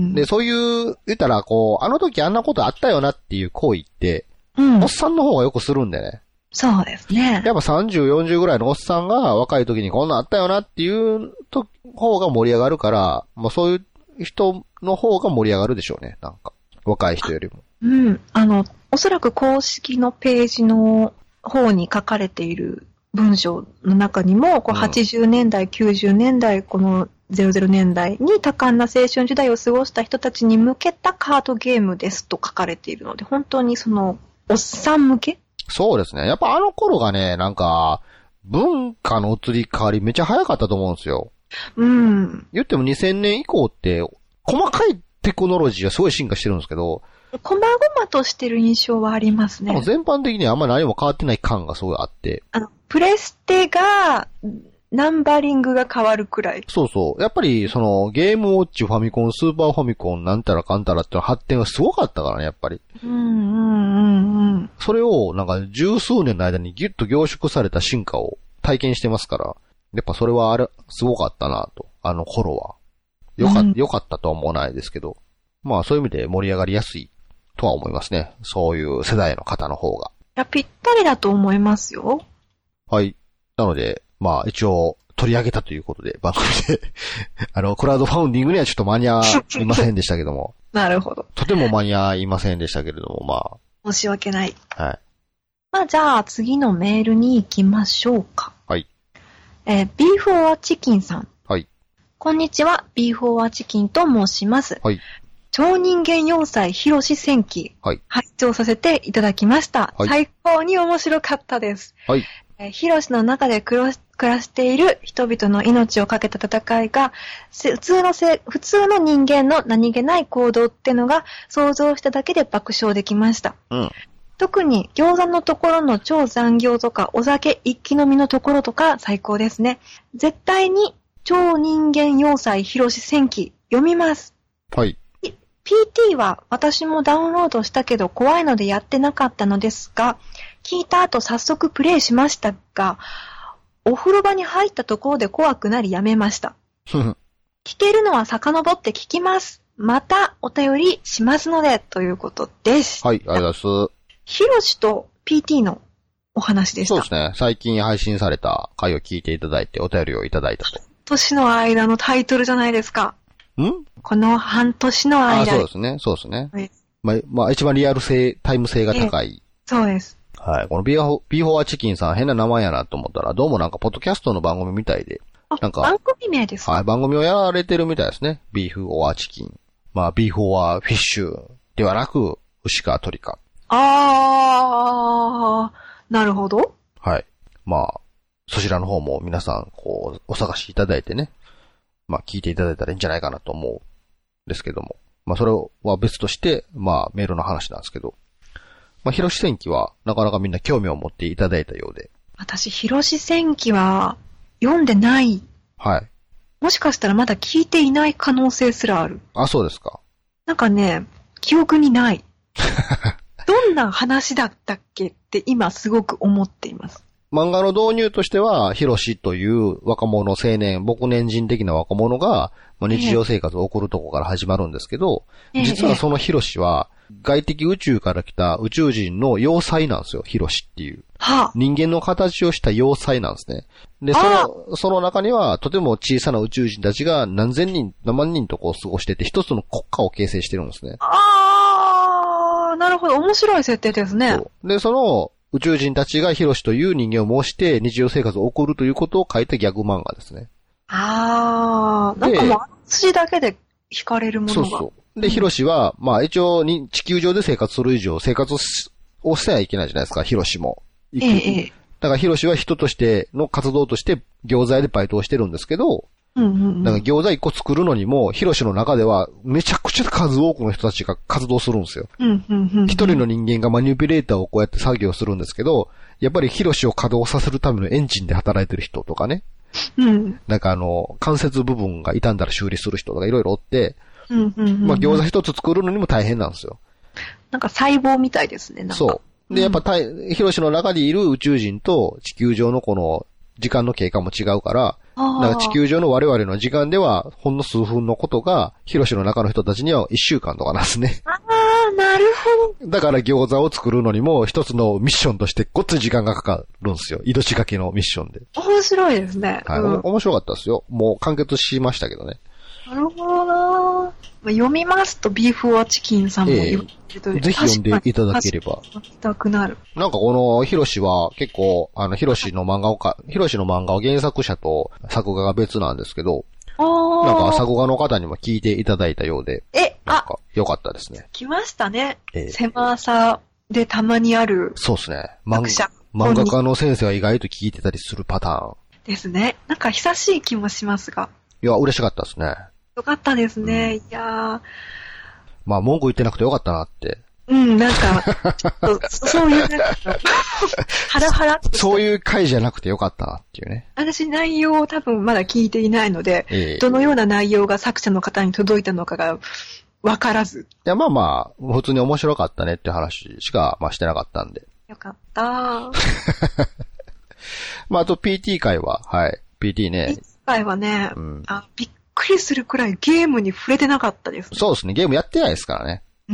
で、そういう、言ったらこう、あの時あんなことあったよなっていう行為って、うん、おっさんの方がよくするんでね。 そうですね。 やっぱさんじゅう、よんじゅうぐらいのおっさんが若い時にこんなんあったよなっていうと方が盛り上がるから、もうそういう人の方が盛り上がるでしょうね、なんか。若い人よりも。 うん。あの、おそらく公式のページの方に書かれている文章の中にも、こうはちじゅうねんだい、きゅうじゅうねんだい、このゼロゼロねんだいに多感な青春時代を過ごした人たちに向けたカードゲームですと書かれているので、本当にその、おっさん向け？ そうですね。やっぱあの頃がね、なんか、文化の移り変わりめっちゃ早かったと思うんですよ。 うん。 言ってもにせんねん以降って、細かいテクノロジーはすごい進化してるんですけど、 細々としてる印象はありますね。 全般的にはあんまり何も変わってない感がすごいあって。 あの、プレステが、ナンバリングが変わるくらい。 そうそう。やっぱり、その、ゲームウォッチ、ファミコン、スーパーファミコン、なんたらかんたらっていう発展がすごかったからね、やっぱり。 うんうんうんうん。 それを、なんか、十数年の間にギュッと凝縮された進化を体験してますから、やっぱそれはあれ、すごかったなと、あの頃は。よか、うん、よかったとは思わないですけど、まあそういう意味で盛り上がりやすいとは思いますね。そういう世代の方の方が。 いや、ぴったりだと思いますよ。 はい。なので、まあ一応取り上げたということで、番組で、あの、クラウドファウンディングにはちょっと間に合いませんでしたけども。 なるほど。 とても間に合いませんでしたけれども、まあ。申し訳ない。 はい。 まあじゃあ次のメールに行きましょうか。 はい。 えー、ビーフオアチキンさん。 はい。 こんにちは、ビーフオアチキンと申します。 はい。 超人間よんさいひろし戦記。 はい。 拝聴させていただきました。はい。最高に面白かったです。 はい。 えー、ひろしの中で暮らしている人々の命をかけた戦いが、普通のせ、普通の人間の何気ない行動ってのが想像しただけで爆笑できました。 うん。 特に餃子のところの超残業とかお酒一気飲みのところとか最高ですね。絶対に超人間要塞ひろし戦記読みます。 はい。 ピーティー は私もダウンロードしたけど怖いのでやってなかったのですが、聞いた後早速プレイしましたが、お風呂場に入ったところで怖くなりやめました。聞けるのは遡って聞きます。またお便りしますので、ということです。 はい、ありがとうございます。 ひろしと ピーティー のお話でした。 そうですね。最近配信された回を聞いていただいてお便りをいただいたと。 半年の間のタイトルじゃないですか。 んこの半年の間。 あ、そうですね。そうですね。はい、まあ、まあ、一番リアル性、タイム性が高い。 えー、そうです。 はい。このビーフォアチキンさん変な名前やなと思ったら、どうもなんかポッドキャストの番組みたいで。なんか。 番組名ですか？ はい。番組をやられてるみたいですね。ビーフオアチキン。まあ、ビーフオアフィッシュではなく、牛か鳥か。 あー、なるほど。 はい。まあ、そちらの方も皆さん、こう、お探しいただいてね。まあ、聞いていただいたらいいんじゃないかなと思うんですけども。まあ、それは別として、まあ、メールの話なんですけど。まあ、ひろし戦記は、なかなかみんな興味を持っていただいたようで。 私、ひろし戦記は、読んでない。 はい。 もしかしたらまだ聞いていない可能性すらある。 あ、そうですか。 なんかね、記憶にない。どんな話だったっけって今すごく思っています。 漫画の導入としては、ヒロシという若者、青年、僕年人的な若者が、日常生活を送るとこから始まるんですけど、ええ、実はそのヒロシは、外的宇宙から来た宇宙人の要塞なんですよ、ヒロシっていう。 はあ、 人間の形をした要塞なんですね。で、その、その中には、とても小さな宇宙人たちが何千人、何万人とこう過ごしてて、一つの国家を形成してるんですね。 ああ、なるほど。面白い設定ですね。 そう。で、その、宇宙人たちがヒロシという人間を模して日常生活を送るということを書いたギャグ漫画ですね。 ああ、なんかもう、筋だけで惹かれるものが。 そうそう。で、ヒロシは、まあ一応に、地球上で生活する以上、生活をしてはいけないじゃないですか、ヒロシも。 ええ。 だからヒロシは人としての活動として餃子屋でバイトをしてるんですけど、 うんうんうん、 だから餃子一個作るのにも、ヒロシの中ではめちゃくちゃ数多くの人たちが活動するんですよ。 うんうんうんうん、 一人の人間がマニピュレーターをこうやって作業するんですけど、やっぱりヒロシを稼働させるためのエンジンで働いてる人とかね。 うん。 なんかあの、関節部分が傷んだら修理する人とかいろいろおって、 うんうんうんうん、 まあ餃子一つ作るのにも大変なんですよ。 なんか細胞みたいですね、なんか。 そう。で、やっぱたい、ヒロシの中にいる宇宙人と地球上のこの時間の経過も違うから、なんか地球上の我々の時間ではほんの数分のことが、ヒロシの中の人たちには一週間とかなんですね。 ああ、なるほど。 だから餃子を作るのにも一つのミッションとしてごっつい時間がかかるんですよ。命がけのミッションで。 面白いですね。 はい、うん。面白かったですよ。もう完結しましたけどね。 なるほどな。 読みますと、ビーフ・オア・チキンさんも言ってると、ええ、ぜひ読んでいただければ。 書きたくなる。 なんかこの、ヒロシは結構、あの、ヒロシの漫画をか、ヒロシの漫画は原作者と作画が別なんですけど、なんか作画の方にも聞いていただいたようで、 え、 なんか良かったですね。 来ましたね。 ええ、 狭さでたまにある。 そうですね。漫画、漫画家の先生は意外と聞いてたりするパターン。 ですね。なんか久しい気もしますが。 いや、嬉しかったですね。 よかったですね。うん、いやー。 まあ、文句言ってなくてよかったなって。 うん、なんか、ちょっと、そういう、なんか、ハラハラって。 そういう回じゃなくてよかったなっていうね。 私内容を多分まだ聞いていないので、えー、どのような内容が作者の方に届いたのかがわからず。 いや、まあまあ、普通に面白かったねっていう話しか、まあしてなかったんで。 よかったー。 まあ、あと ピーティー 会は、はい。ピーティー ね。 ピーティー 会はね、うん、あ、びっくりするくらいゲームに触れてなかったです、ね。 そうですね。ゲームやってないですからね。 うん。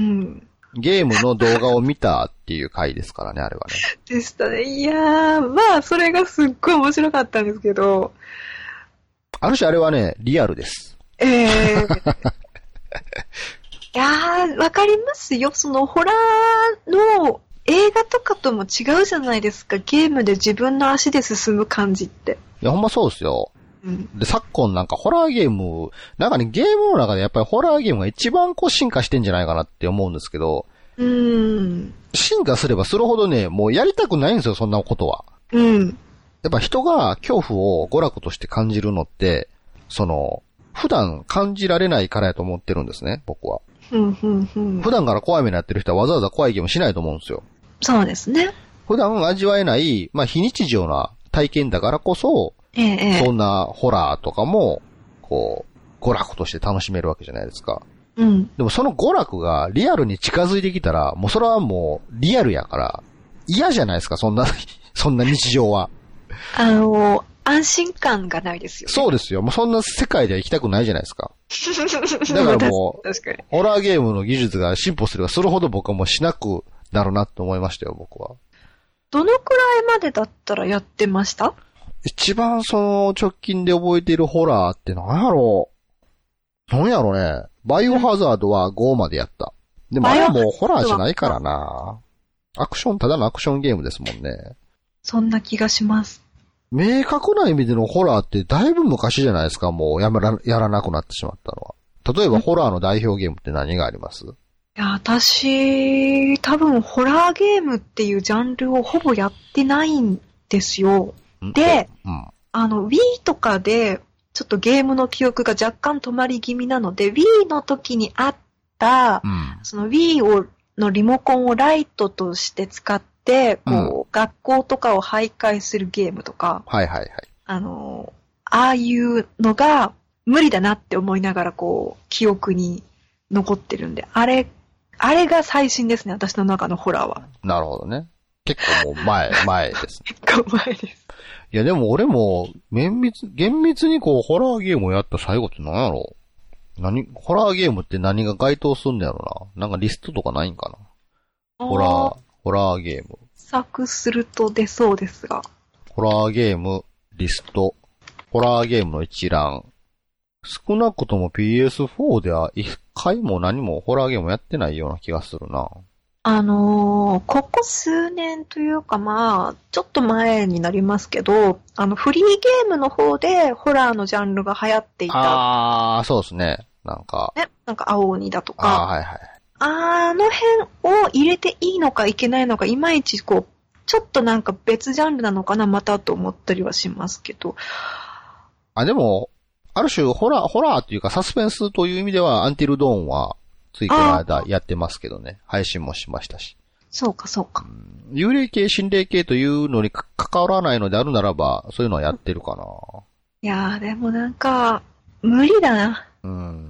ゲームの動画を見たっていう回ですからね、あれはね。 でしたね。いやー、まあ、それがすっごい面白かったんですけど。 ある種あれはね、リアルです。 ええー。いやー、わかりますよ。その、ホラーの映画とかとも違うじゃないですか。ゲームで自分の足で進む感じって。 いや、ほんまそうですよ。うん、で、昨今なんかホラーゲーム、なんかね、ゲームの中でやっぱりホラーゲームが一番こう進化してんじゃないかなって思うんですけど、 うーん。 進化すればするほどね、もうやりたくないんですよ、そんなことは。 うん。 やっぱ人が恐怖を娯楽として感じるのって、その、普段感じられないからやと思ってるんですね、僕は。 うんうんうん、 普段から怖い目になってる人はわざわざ怖いゲームしないと思うんですよ。 そうですね。 普段味わえない、まあ非日常な体験だからこそ、 ええ、 そんなホラーとかも、こう、娯楽として楽しめるわけじゃないですか。 うん。 でもその娯楽がリアルに近づいてきたら、もうそれはもうリアルやから、嫌じゃないですか、そんな、そんな日常は。 あの、安心感がないですよね。 そうですよ。もうそんな世界では行きたくないじゃないですか。だからもう、確かにホラーゲームの技術が進歩すればするほど僕はもうしなくなるなと思いましたよ、僕は。 どのくらいまでだったらやってました？ 一番その直近で覚えているホラーって何やろう何やろうね。バイオハザードはごまでやった。でもあれはもうホラーじゃないからな。アクション、ただのアクションゲームですもんね。 そんな気がします。 明確な意味でのホラーってだいぶ昔じゃないですか、もうやめら、やらなくなってしまったのは。例えばホラーの代表ゲームって何があります？いや、私、多分ホラーゲームっていうジャンルをほぼやってないんですよ。で、うん、あの Wii とかでちょっとゲームの記憶が若干止まり気味なので Wii の時にあった、うん、その Wii をのリモコンをライトとして使ってこう、うん、学校とかを徘徊するゲームとか、 はいはいはい、 あのああいうのが無理だなって思いながらこう記憶に残ってるんで、あれあれが最新ですね、私の中のホラーは。 なるほどね。結構もう前前です。 結構前です。 いやでも俺も、厳密、厳密にこう、ホラーゲームをやった最後って何やろう何、ホラーゲームって何が該当すんだやろななんかリストとかないんかなホラー、ホラーゲーム。 作すると出そうですが。 ホラーゲーム、リスト。ホラーゲームの一覧。少なくとも ピーエスフォー では一回も何もホラーゲームやってないような気がするな。 あのー、ここ数年というかまあ、ちょっと前になりますけど、あの、フリーゲームの方でホラーのジャンルが流行っていた。 ああ、そうですね。なんか。 ね、なんか青鬼だとか。 ああ、はいはい。 あの辺を入れていいのかいけないのか、いまいちこう、ちょっとなんか別ジャンルなのかな、またと思ったりはしますけど。 あ、でも、ある種ホラー、ホラーっていうかサスペンスという意味では、アンティルドーンは、ついこの間やってますけどね。配信もしましたし。 そうか、そうか。 うん、幽霊系、心霊系というのに関わらないのであるならば、そういうのはやってるかな。 いやー、でもなんか、無理だな。 うん。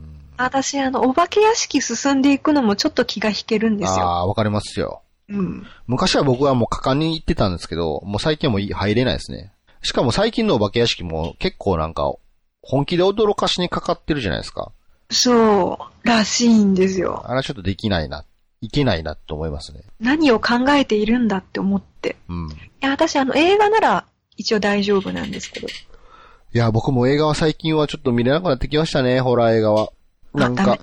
私、あの、お化け屋敷進んでいくのもちょっと気が引けるんですよ。 ああ、わかりますよ。 うん。 昔は僕はもう果敢に行ってたんですけど、もう最近はもう入れないですね。しかも最近のお化け屋敷も結構なんか、本気で驚かしにかかってるじゃないですか。 そう、らしいんですよ。 あれはちょっとできないな、いけないなって思いますね。 何を考えているんだって思って。 うん。いや、私あの映画なら一応大丈夫なんですけど。 いや、僕も映画は最近はちょっと見れなくなってきましたね、ホラー映画は。なんか、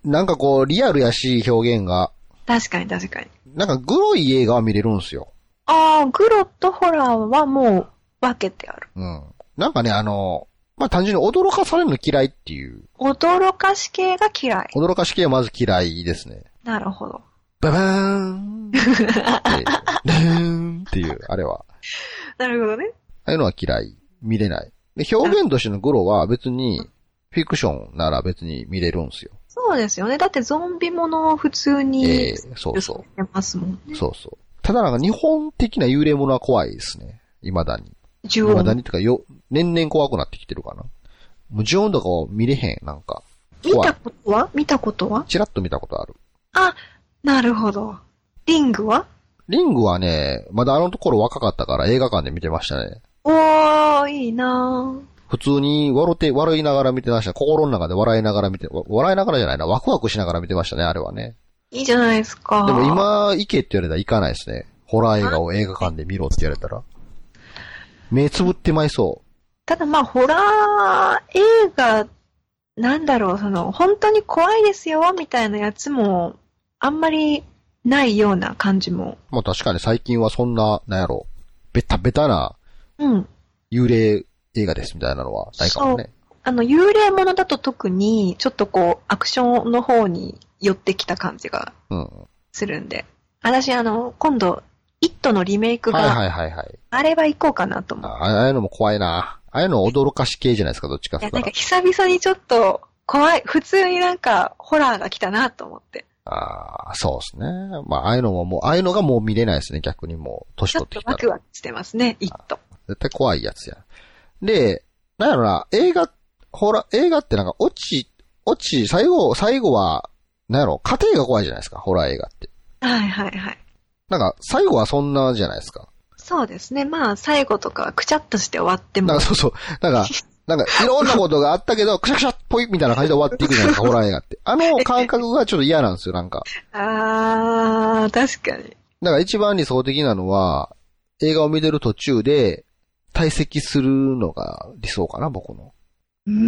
なんかこう、リアルやし、表現が。 確かに確かに。 なんかグロい映画は見れるんですよ。 ああ、グロとホラーはもう分けてある。 うん。なんかね、あの、まあ、単純に驚かされるの嫌いっていう。 驚かし系が嫌い。 驚かし系はまず嫌いですね。 なるほど。 ババーンって、ルーンっていう、あれは。 なるほどね。 ああいうのは嫌い。見れない。で、表現としてのグロは別に、フィクションなら別に見れるんですよ。 そうですよね。だってゾンビものを普通に、 えー、そうそう。 ますもんね。 そうそう。ただなんか日本的な幽霊ものは怖いですね。未だに。 呪音。 未だにってかよ、年々怖くなってきてるかな。もう呪音とかを見れへん、なんか。 見たことは見たことはチラッと見たことある。 あ、なるほど。リングはリングはね、まだあのところ若かったから映画館で見てましたね。 おー、いいなぁ。 普通に笑って、笑いながら見てました。心の中で笑いながら見て、笑いながらじゃないな、ワクワクしながら見てましたね、あれはね。 いいじゃないですか。 でも今、行けって言われたら行かないですね。ホラー映画を映画館で見ろって言われたら。目つぶってまいそう。 ただまあ、ホラー映画、なんだろう、その、本当に怖いですよ、みたいなやつも、あんまりないような感じも。 まあ確かに最近はそんな、なんやろ、ベタベタな、 うん。 幽霊映画ですみたいなのはないかもね。 あの、幽霊ものだと特に、ちょっとこう、アクションの方に寄ってきた感じが、するんで。うん、私、あの、今度、イットのリメイクが、 はいはいはいはい。 あれは行こうかなと思う。 ああいうのも怖いな。ああいうの驚かし系じゃないですか、どっちかって言ったら。いや、なんか久々にちょっと、怖い、普通になんか、ホラーが来たなと思って。 ああ、そうですね。まあ、ああいうのももう、ああいうのがもう見れないですね、逆にもう、年取ってきたら。 ちょっとワクワクしてますね、イット。 絶対怖いやつや。で、なんやろな、映画、ホラー、映画ってなんか、オチ、オチ、最後、最後は、なんやろ、家庭が怖いじゃないですか、ホラー映画って。 はいはいはい。 なんか、最後はそんなじゃないですか。 そうですね。まあ、最後とか、くちゃっとして終わっても。 なんかそうそう。なんか、なんか、いろんなことがあったけど、くしゃくしゃっぽいみたいな感じで終わっていくじゃないですか、ホラー映画って。あの感覚がちょっと嫌なんですよ、なんか。 あー、確かに。 だから一番理想的なのは、映画を見てる途中で、退席するのが理想かな、僕の。 うー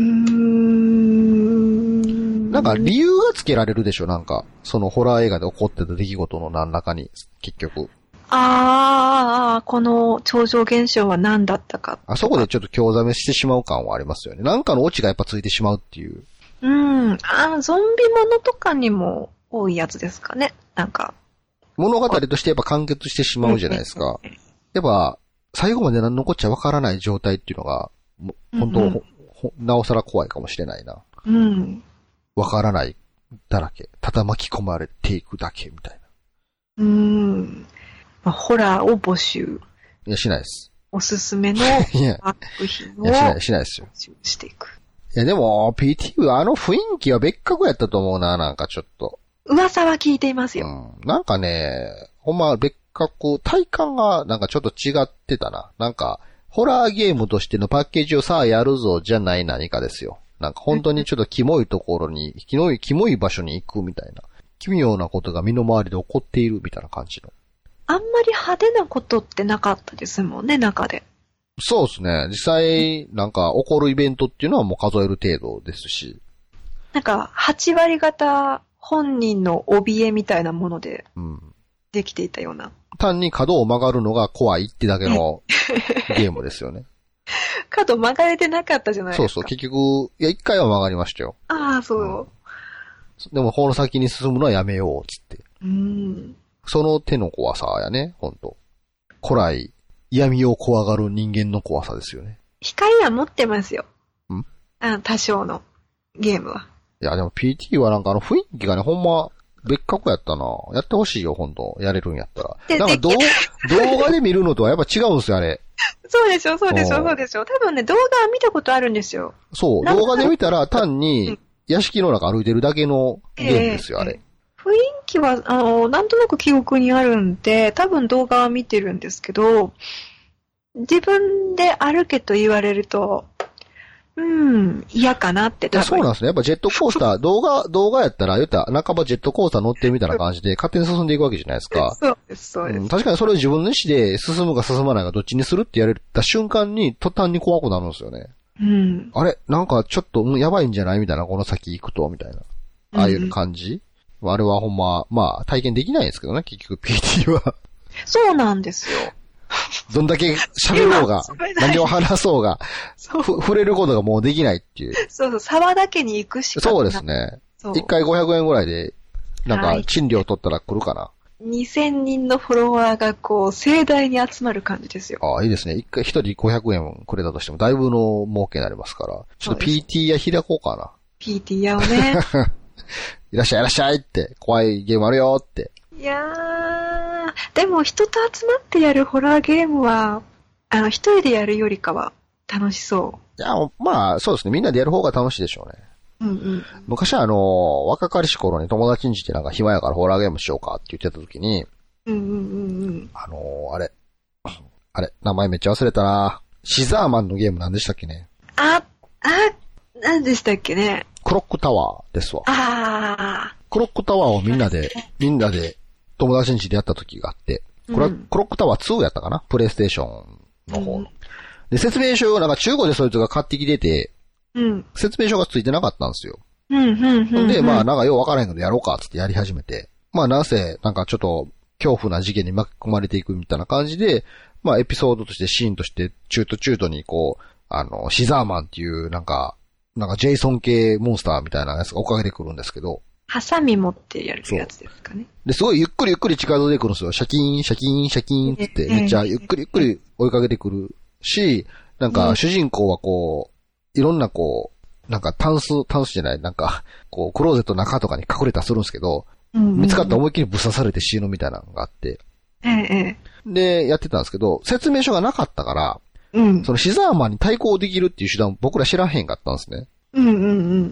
ん。 なんか理由がつけられるでしょ、なんか。そのホラー映画で起こってた出来事の何らかに、結局。 あー、この超常現象は何だったか。 あそこでちょっと興ざめしてしまう感はありますよね。なんかのオチがやっぱついてしまうっていう。 うん。あ、ゾンビものとかにも多いやつですかね。なんか。 物語としてやっぱ完結してしまうじゃないですか。やっぱ、最後まで何のこっちゃわからない状態っていうのが、本当、うんうん、なおさら怖いかもしれないな。 うん。 わからないだらけ。ただ巻き込まれていくだけみたいな。うーん。まあ、ホラーを募集。 いや、しないです。 おすすめの作品を。 いや、しない、しないですよ。 していく。 いや、でも、ピーティー はあの雰囲気は別格やったと思うな、なんかちょっと。 噂は聞いていますよ。 うん。なんかね、ほんま別格、体感がなんかちょっと違ってたな。なんか、ホラーゲームとしてのパッケージをさあやるぞじゃない何かですよ。なんか本当にちょっとキモいところに、キモい、キモい場所に行くみたいな。奇妙なことが身の回りで起こっているみたいな感じの。 あんまり派手なことってなかったですもんね、中で。 そうですね。実際、なんか起こるイベントっていうのはもう数える程度ですし。 なんか、はち割方本人の怯えみたいなもので、できていたような。うん、 単に角を曲がるのが怖いってだけのゲームですよね。 角曲がれてなかったじゃないですか。 そうそう。結局、いや、一回は曲がりましたよ。 ああ、そう、うん。 でも、この先に進むのはやめよう、つって。 うん。 その手の怖さやね、ほんと。古来、嫌味を怖がる人間の怖さですよね。 光は持ってますよ。 んあ多少のゲームは。 いや、でも ピーティー はなんかあの雰囲気がね、ほんま、別格やったな。やってほしいよ、ほんと。やれるんやったら。なんか動、動画で見るのとはやっぱ違うんですよ、あれ。 そうでしょ、そうでしょ、そうでしょ。多分ね、動画は見たことあるんですよ。 そう、動画で見たら単に、屋敷の中歩いてるだけのゲームですよ、えー、あれ。 雰囲気は、あの、なんとなく記憶にあるんで、多分動画は見てるんですけど、自分で歩けと言われると、うん、嫌かなって多分。 そうなんですね。やっぱジェットコースター、動画、動画やったら、言ったら半ばジェットコースター乗ってるみたいな感じで勝手に進んでいくわけじゃないですか。 そうです、そうです、うん。 確かにそれを自分の意思で進むか進まないかどっちにするって言われた瞬間に途端に怖くなるんですよね。 うん。 あれなんかちょっと、うん、やばいんじゃないみたいな、この先行くと、みたいな。 ああいう感じ、うんうん、あれはほんま、まあ体験できないんですけどね、結局 ピーティー は。 そうなんですよ。 どんだけ喋ろうが、何を話そうが、そう触れることがもうできないっていう。 そうそう、沢だけに行くしかない。 そうですね。一回ごひゃくえんぐらいで、なんか、賃料取ったら来るかな。 にせんにんのフォロワーがこう、盛大に集まる感じですよ。 ああ、いいですね。一回一人ごひゃくえんくれたとしても、だいぶの儲けになりますから。ちょっと ピーティー 屋開こうかな。 ピーティー 屋をね。 いらっしゃいいらっしゃいって、怖いゲームあるよって。 いやー、でも人と集まってやるホラーゲームは、あの、一人でやるよりかは楽しそう。 いや、まあ、そうですね。みんなでやる方が楽しいでしょうね。 うんうん、 昔はあの、若かりし頃に友達ん家でなんか暇やからホラーゲームしようかって言ってた時に、 うんうんうんうん、 あのー、あれ、あれ、名前めっちゃ忘れたな。シザーマンのゲームなんでしたっけね。 あ、あ、なんでしたっけね。 クロックタワーですわ。 あクロックタワーをみんなで、みんなで友達ん家でやった時があって、これはクロックタワーツーやったかな、プレイステーションの方の。うん、で、説明書をなんか中古でそいつが買ってきてて、うん、説明書がついてなかったんですよ。 うんうんうんうん、 で、まあなんかようわからへんのでやろうかつってやり始めて、まあなんせなんかちょっと恐怖な事件に巻き込まれていくみたいな感じで、まあエピソードとしてシーンとして中途中途にこう、あの、シザーマンっていうなんか、なんかジェイソン系モンスターみたいなやつが追っかけてくるんですけど、 ハサミ持ってやるやつですかね。 で、すごいゆっくりゆっくり近づいてくるんですよ。シャキーン、シャキーン、シャキーンって、めっちゃゆっくりゆっくり追いかけてくるし、なんか主人公はこう、いろんなこう、なんかタンス、タンスじゃない、なんか、こう、クローゼットの中とかに隠れたりするんですけど、うんうんうん、見つかったら思いっきりぶっ刺されて死ぬみたいなのがあって、 ええ、 で、やってたんですけど、説明書がなかったから、うん、そのシザーマンに対抗できるっていう手段を僕ら知らへんかったんですね。 うんうんうん。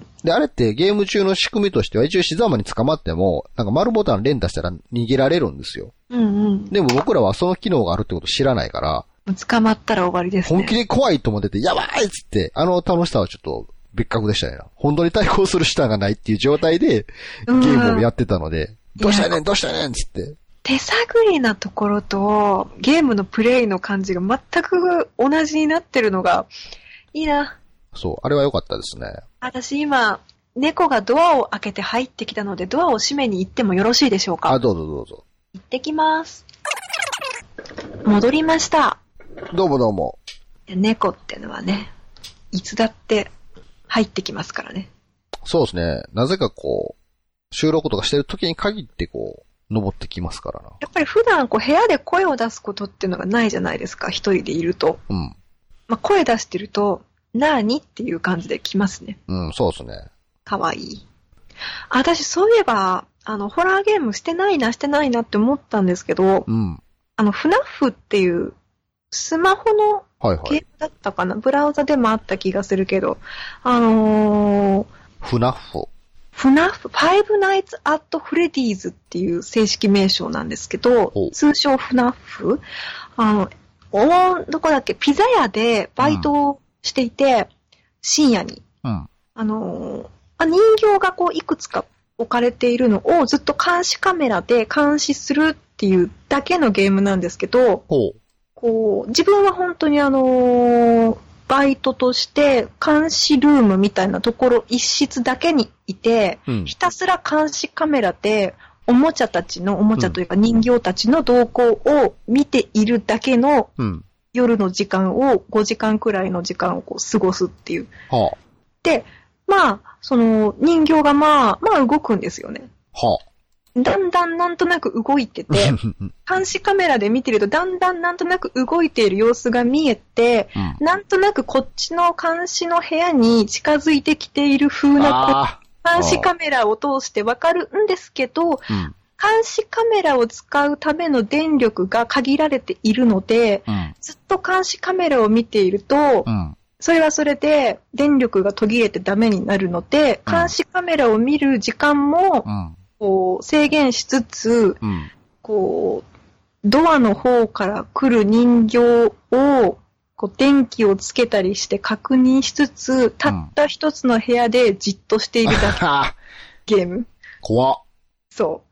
で、あれってゲーム中の仕組みとしては一応シザーマンに捕まっても、なんか丸ボタン連打したら逃げられるんですよ。 うんうん。 でも僕らはその機能があるってこと知らないから、 捕まったら終わりですね。 本気で怖いと思ってて、やばいっつって、あの楽しさはちょっと別格でしたね。本当に対抗する手段がないっていう状態で、ゲームをやってたので、どうしたねんどうしたねんつって。 手探りなところと、ゲームのプレイの感じが全く同じになってるのが、いいな。 そう、あれは良かったですね。 私今、猫がドアを開けて入ってきたので、ドアを閉めに行ってもよろしいでしょうか？ あ、どうぞどうぞ。 行ってきます。戻りました。 どうもどうも。 猫ってのはね、いつだって入ってきますからね。 そうですね。なぜかこう、収録とかしてる時に限ってこう、登ってきますからな。 やっぱり普段こう部屋で声を出すことっていうのがないじゃないですか、一人でいると。 うん。 まあ、声出してると、なーにっていう感じで来ますね。 うん、そうですね。 かわいい。私そういえば、あの、ホラーゲームしてないな、してないなって思ったんですけど、 うん。 あの、フナッフっていうスマホのゲームだったかな、はいはい、ブラウザでもあった気がするけど、あのー、 フナッフフナッフ、ファイブナイツアットフレディーズっていう正式名称なんですけど、通称フナッフ。あの、おどこだっけ、ピザ屋でバイトをしていて、うん、深夜に。 うん、 あのー、人形がこういくつか置かれているのをずっと監視カメラで監視するっていうだけのゲームなんですけど、こう、自分は本当にあのー、バイトとして監視ルームみたいなところ一室だけにいて、うん、ひたすら監視カメラでおもちゃたちの、おもちゃというか人形たちの動向を見ているだけの夜の時間をごじかんくらいの時間をこう過ごすっていう。 はあ、 で、まあ、その人形がまあ、まあ動くんですよね。 はあ、 だんだんなんとなく動いてて、監視カメラで見てるとだんだんなんとなく動いている様子が見えて、うん、なんとなくこっちの監視の部屋に近づいてきている風な監視カメラを通してわかるんですけど、うん、監視カメラを使うための電力が限られているので、うん、ずっと監視カメラを見ていると、うん、それはそれで電力が途切れてダメになるので、監視カメラを見る時間も、うんこう制限しつつ、うん、こうドアの方から来る人形をこう電気をつけたりして確認しつつ、たった一つの部屋でじっとしているだけ、ゲーム。 怖っ。 そう。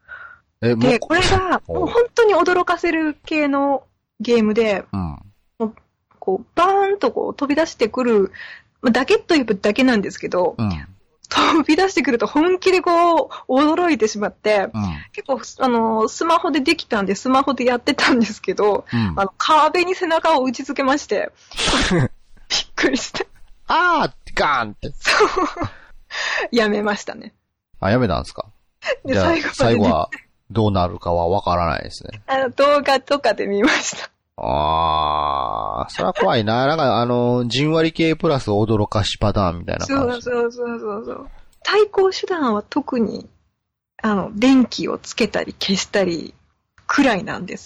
えで、これがもう本当に驚かせる系のゲームで、 うん、 もうこうバーンとこう飛び出してくるだけといえばだけなんですけど、 うん、 飛び出してくると本気でこう、驚いてしまって、うん、結構、あの、スマホでできたんで、スマホでやってたんですけど、うん、あの、壁に背中を打ち付けまして、びっくりして。 あーガーンって。 そう。やめましたね。 あ、やめたんですか？で、じゃあ最後まで、ね、最後はどうなるかはわからないですね。 あの、動画とかで見ました。 あー、それは怖いな。なんか、あの、じんわり系プラス驚かしパターンみたいな感じ。 そうそうそうそうそう。対抗手段は特に、あの、電気をつけたり消したりくらいなんです。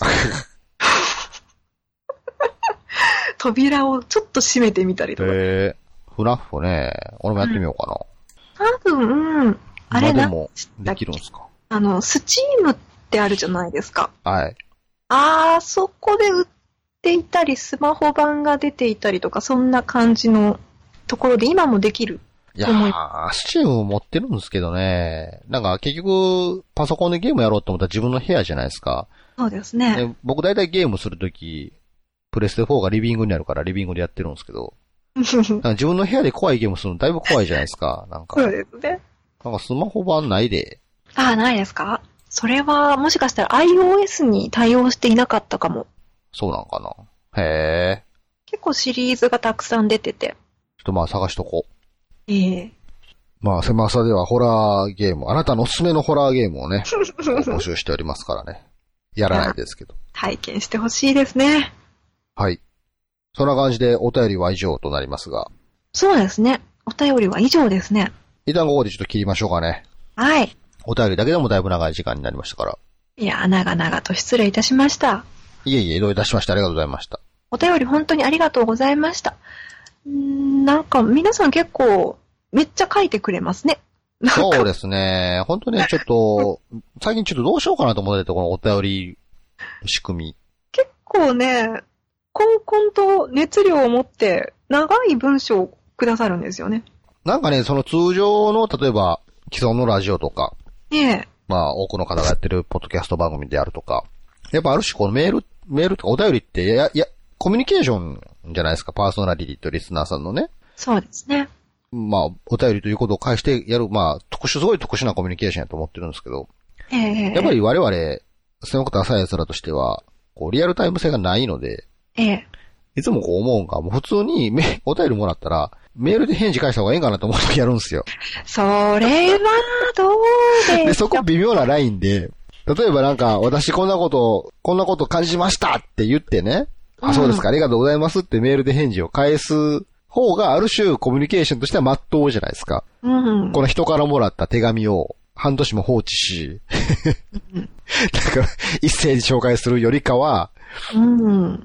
扉をちょっと閉めてみたりとか。 へー、フラッフね。俺もやってみようかな。 うん、多分、うん、あれな。 でも、できるんですか？ あの、スチームってあるじゃないですか。 はい。 あー、そこで売っていたり、スマホ版が出ていたりとか、そんな感じのところで今もできる。 いやー、スチーム持ってるんですけどね。なんか結局、パソコンでゲームやろうと思ったら自分の部屋じゃないですか。 そうですね。 で僕大体ゲームするとき、プレステフォーがリビングにあるからリビングでやってるんですけど。なんか自分の部屋で怖いゲームするのだいぶ怖いじゃないですか。なんか。 そうですね。 なんかスマホ版ないで。 ああ、ないですか？それは、もしかしたら iOS に対応していなかったかも。 そうなんかな。へー。 結構シリーズがたくさん出てて。 ちょっとまあ探しとこう。 ええー。 まあ、セマサではホラーゲーム、あなたのおすすめのホラーゲームをね、募集しておりますからね。やらないですけど。 体験してほしいですね。 はい。そんな感じでお便りは以上となりますが。 そうですね。お便りは以上ですね。 一旦ここでちょっと切りましょうかね。 はい。 お便りだけでもだいぶ長い時間になりましたから。 いや、長々と失礼いたしました。 いえいえ、どういたしましてありがとうございました。 お便り本当にありがとうございました。んーなんか皆さん結構めっちゃ書いてくれますね。 そうですね。本当ね、ちょっと、最近ちょっとどうしようかなと思ってて、このお便り仕組み。 結構ね、こんこんと熱量を持って長い文章をくださるんですよね。 なんかね、その通常の、例えば、既存のラジオとか、 ええ。 まあ、多くの方がやってるポッドキャスト番組であるとか、やっぱある種このメール、メールとかお便りって、や、や、コミュニケーションじゃないですか、パーソナリティとリスナーさんのね。 そうですね。 まあ、お便りということを返してやる、まあ、特殊、すごい特殊なコミュニケーションやと思ってるんですけど、 ええ。 やっぱり我々、そのこと浅い奴らとしては、こう、リアルタイム性がないので、 ええ。 いつもこう思うんか、もう普通にメお便りもらったら、メールで返事返した方がいいかなと思うときやるんですよ。 それは、どうですか？ で、そこ微妙なラインで、例えばなんか、私こんなこと、こんなこと感じましたって言ってね、うん、あ、そうですか、ありがとうございますってメールで返事を返す方がある種コミュニケーションとしては真っ当じゃないですか。 うん、 この人からもらった手紙を半年も放置し、うん、なんか一斉に紹介するよりかは、 うん、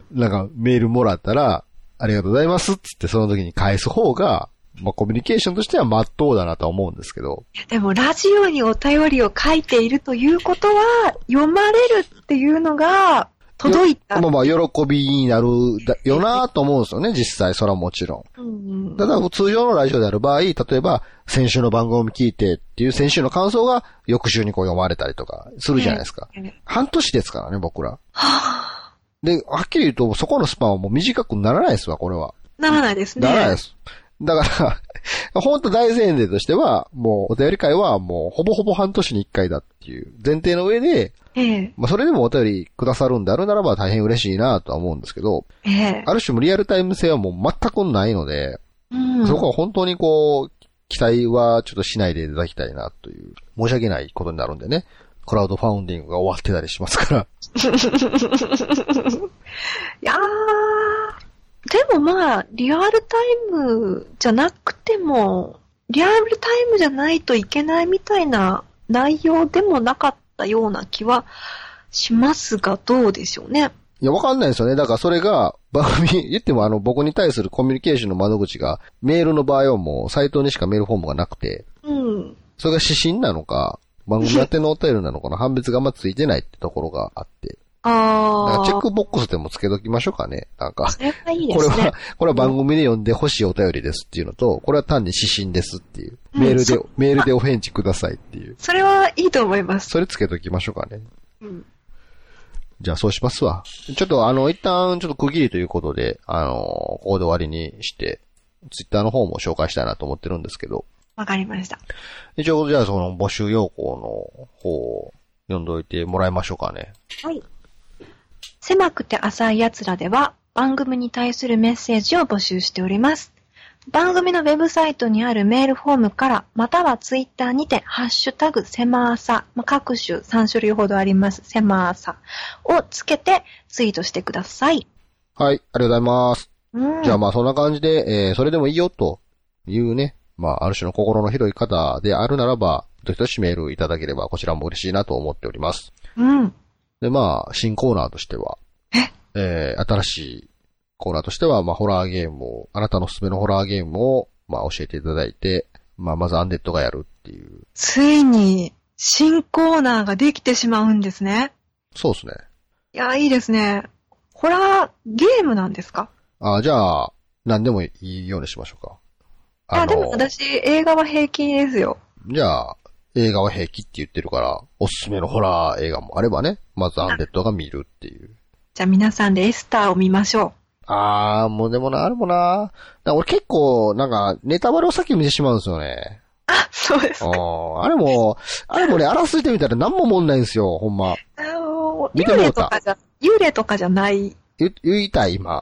なんかメールもらったら、ありがとうございますっつってその時に返す方が、まあコミュニケーションとしては真っ当だなとは思うんですけど。 でもラジオにお便りを書いているということは、読まれるっていうのが届いた。 まあまあ喜びになるよなと思うんですよね、実際、それはもちろん。 うんうん、 ただ通常のラジオである場合、例えば先週の番組を聞いてっていう先週の感想が翌週にこう読まれたりとかするじゃないですか。 えーえー、 半年ですからね、僕ら。 はぁで、はっきり言うと、そこのスパンはもう短くならないですわ、これは。 ならないですね。 ならないです。だから、ほんと大前提としては、もうお便り会はもうほぼほぼ半年に一回だっていう前提の上で、 ええ、 まあそれでもお便りくださるんであるならば大変嬉しいなとは思うんですけど、 ええ、 ある種もリアルタイム性はもう全くないので、 うん、 そこは本当にこう、期待はちょっとしないでいただきたいなという、申し訳ないことになるんでね。クラウドファウンディングが終わってたりしますから。 いやー、でもまあ、リアルタイムじゃなくても、リアルタイムじゃないといけないみたいな内容でもなかったような気はしますが、どうでしょうね。 いや、わかんないですよね。だからそれが、番組、言ってもあの、僕に対するコミュニケーションの窓口が、メールの場合はもう、サイトにしかメールフォームがなくて、 うん。 それが指針なのか、番組宛てのお便りなのかの判別があんまついてないってところがあって。 ああ。 なんかチェックボックスでもつけときましょうかね。なんか。 それがいいですね。 これは、これは番組で読んでほしいお便りですっていうのと、これは単に指針ですっていう。メールで、うん、メールでお返事くださいっていう。 それはいいと思います。 それつけときましょうかね。 うん。 じゃあそうしますわ。ちょっとあの、一旦ちょっと区切りということで、あの、ここで終わりにして、ツイッターの方も紹介したいなと思ってるんですけど、 わかりました。 一応、じゃあその募集要項の方を読んどいてもらいましょうかね。 はい。狭くて浅い奴らでは番組に対するメッセージを募集しております。番組のウェブサイトにあるメールフォームから、またはツイッターにて、ハッシュタグ、セマーサ、まあ、各種さん種類ほどあります、セマーサをつけてツイートしてください。 はい、ありがとうございます。 うん、 じゃあまあそんな感じで、えー、それでもいいよというね、まあある種の心の広い方であるならば、どしどしメールいただければこちらも嬉しいなと思っております。 うん。 でまあ、新コーナーとしては、えー、新しいコーナーとしては、まあ、ホラーゲームを、あなたのおすすめのホラーゲームを、まあ、教えていただいて、まあ、まずアンデッドがやるっていう。 ついに、新コーナーができてしまうんですね。 そうですね。 いや、いいですね。ホラーゲームなんですか？ あ、じゃあ、何でもいいようにしましょうか。 あ、あでも私、映画は平気ですよ。 じゃあ、映画は平気って言ってるから、おすすめのホラー映画もあればね、まずアンデッドが見るっていう。 じゃあ皆さんでエスターを見ましょう。 あー、もうでもな、あれもな。だ俺結構、なんか、ネタバレを先見てしまうんですよね。 あ、そうですか。 ああれも、あれもね、あらすいてみたら何も思んないんですよ、ほんま。 あの見てもらった。 幽霊とかじゃ、幽霊とかじゃない。 言、言いたい、今。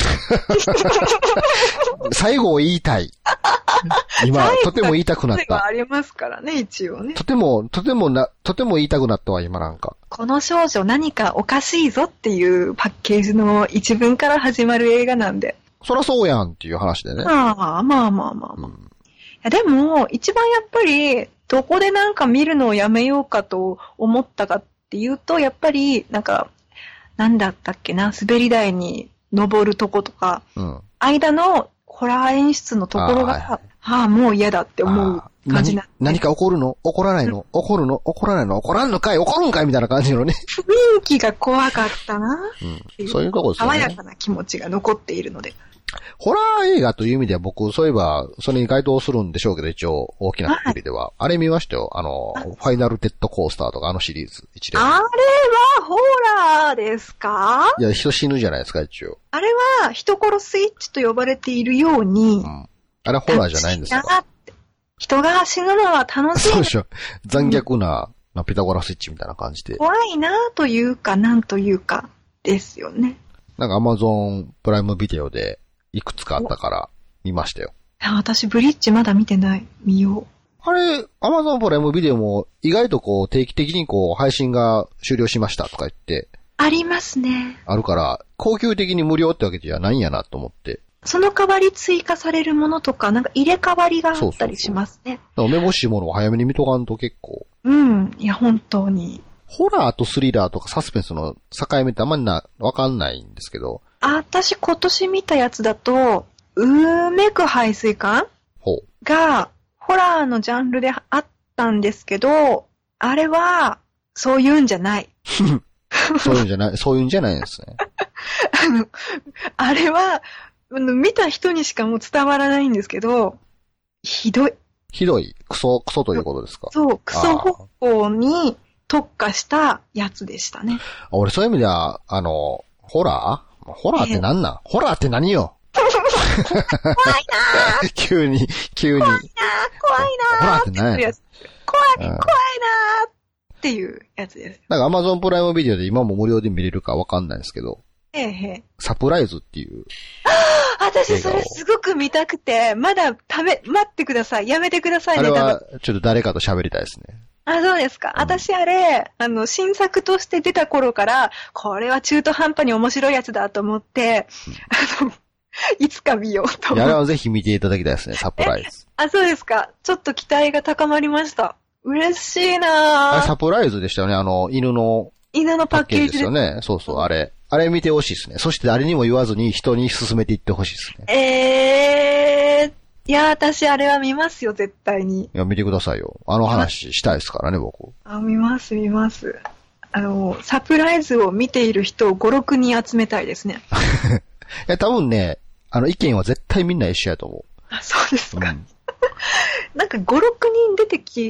最後を言いたい。今、とても言いたくなった。 ありますからね、一応ね。 とても、とてもな、とても言いたくなったわ、今なんか。 この少女何かおかしいぞっていうパッケージの一文から始まる映画なんで。 そらそうやんっていう話でね。 ああ、まあまあまあまあ。うん、いやでも、一番やっぱり、どこでなんか見るのをやめようかと思ったかっていうと、やっぱり、なんか、なんだったっけな、滑り台に登るとことか、うん、間のホラー演出のところが、あ、はいはい、ああ、もう嫌だって思う感じな。 何か起こるの？起こらないの？起こるの？起こらないの？起こらんのかい？起こるんかいみたいな感じのね。 雰囲気が怖かったな。 うん、そういうとこですよね。 爽やかな気持ちが残っているので。 ホラー映画という意味では僕、そういえば、それに該当するんでしょうけど、一応、大きなくくりでは。はい、あれ見ましたよ。あの、ファイナルテッドコースターとか、あのシリーズ、一連。 あれはホラーですか？ いや、人死ぬじゃないですか、一応。 あれは、人殺スイッチと呼ばれているように。うん。 あれはホラーじゃないんですよ。 人が死ぬのは楽しい。 そうでしょ。残虐な、うん、ピタゴラスイッチみたいな感じで。 怖いなというか、なんというか、ですよね。 なんかアマゾンプライムビデオで、いくつかあったから見ましたよ。 私ブリッジまだ見てない。見よう。 あれ、アマゾンプライムビデオも意外とこう定期的にこう配信が終了しましたとか言って。 ありますね。 あるから、恒久的に無料ってわけじゃないんやなと思って。 その代わり追加されるものとか、なんか入れ替わりがあったりしますね。 そうそうそう。めぼしいものを早めに見とかんと結構。 うん。いや、本当に。 ホラーとスリラーとかサスペンスの境目ってあんまりな、わかんないんですけど。 あ、私今年見たやつだと、うめく排水管が、ホラーのジャンルであったんですけど、あれは、そういうんじゃない。 そういうんじゃない、そういうんじゃないですね。 あの、あれは、見た人にしかもう伝わらないんですけど、ひどい。 ひどい。クソ、クソということですか？ そう、クソ方向に特化したやつでしたね。 俺そういう意味では、あの、ホラーホラーって何なん、えー、ホラーって何よ怖いなー急に、急に。 怖いなー怖いなーホラーって何や怖い、怖いなーっていうやつです。 なんか Amazon プライムビデオで今も無料で見れるかわかんないんですけど。 ええ。 サプライズっていう。 ああ、私それすごく見たくて、まだため、待ってください。やめてくださいね。 あれは、ちょっと誰かと喋りたいですね。 あ、そうですか。うん、私あれ、あの、新作として出た頃から、これは中途半端に面白いやつだと思って、うん、あの、いつか見ようと思って。 あれはぜひ見ていただきたいですね、サプライズ。 あ、そうですか。ちょっと期待が高まりました。嬉しいなぁ。 あれサプライズでしたよね、あの、犬の。 犬のパッケージですよね。そうそう、あれ。あれ見てほしいですね。そして誰にも言わずに人に進めていってほしいですね。 えー、いや、私あれは見ますよ、絶対に。いや、見てくださいよ。あの話したいですからね、僕。 あ、見ます、見ます。あの、サプライズを見ている人をご、ろくにん集めたいですね。 いや、多分ね、あの、意見は絶対みんな一緒やと思う。 あ、そうですか。うん、なんかご、ろくにん出てき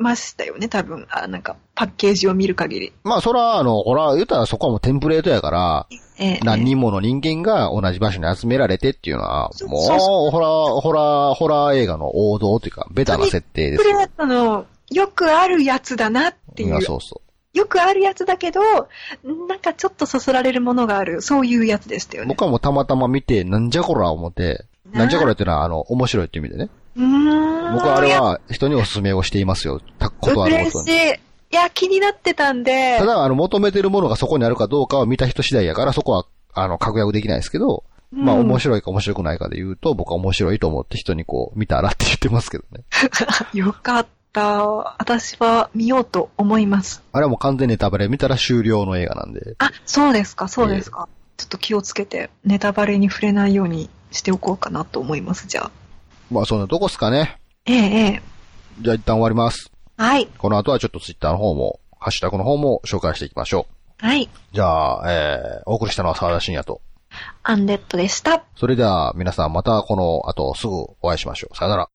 ましたよね、多分。あ、なんか、パッケージを見る限り。 まあ、そら、あの、ほら、言ったらそこはもうテンプレートやから、ええ、何人もの人間が同じ場所に集められてっていうのは、もう、そうそうホラー、ホラー、ホラー映画の王道というか、ベタな設定です。 テンプレートの、よくあるやつだなっていう。いや、 そうそう。 よくあるやつだけど、なんかちょっとそそられるものがある、そういうやつでしたよね。 僕はもうたまたま見て、なんじゃこら思って、なんじゃこらっていうのは、あの、面白いっていう意味でね。うーん。僕はあれは人にお勧めをしていますよ。たことあることに。 嬉しい。いや、気になってたんで。 ただ、あの、求めてるものがそこにあるかどうかは見た人次第やから、そこは、あの、確約できないですけど、うん、まあ、面白いか面白くないかで言うと、僕は面白いと思って人にこう、見たらって言ってますけどね。 よかった。私は見ようと思います。 あれはもう完全ネタバレ見たら終了の映画なんで。 あ、そうですか、そうですか。えー、ちょっと気をつけて、ネタバレに触れないようにしておこうかなと思います、じゃあ。 まあ、そんなとこっすかね。 ええ、ええ。 じゃあ一旦終わります。 はい。 この後はちょっとツイッターの方も、ハッシュタグの方も紹介していきましょう。はい。 じゃあ、えー、お送りしたのは沢田信也と、 アンデッドでした。 それでは皆さんまたこの後すぐお会いしましょう。さよなら。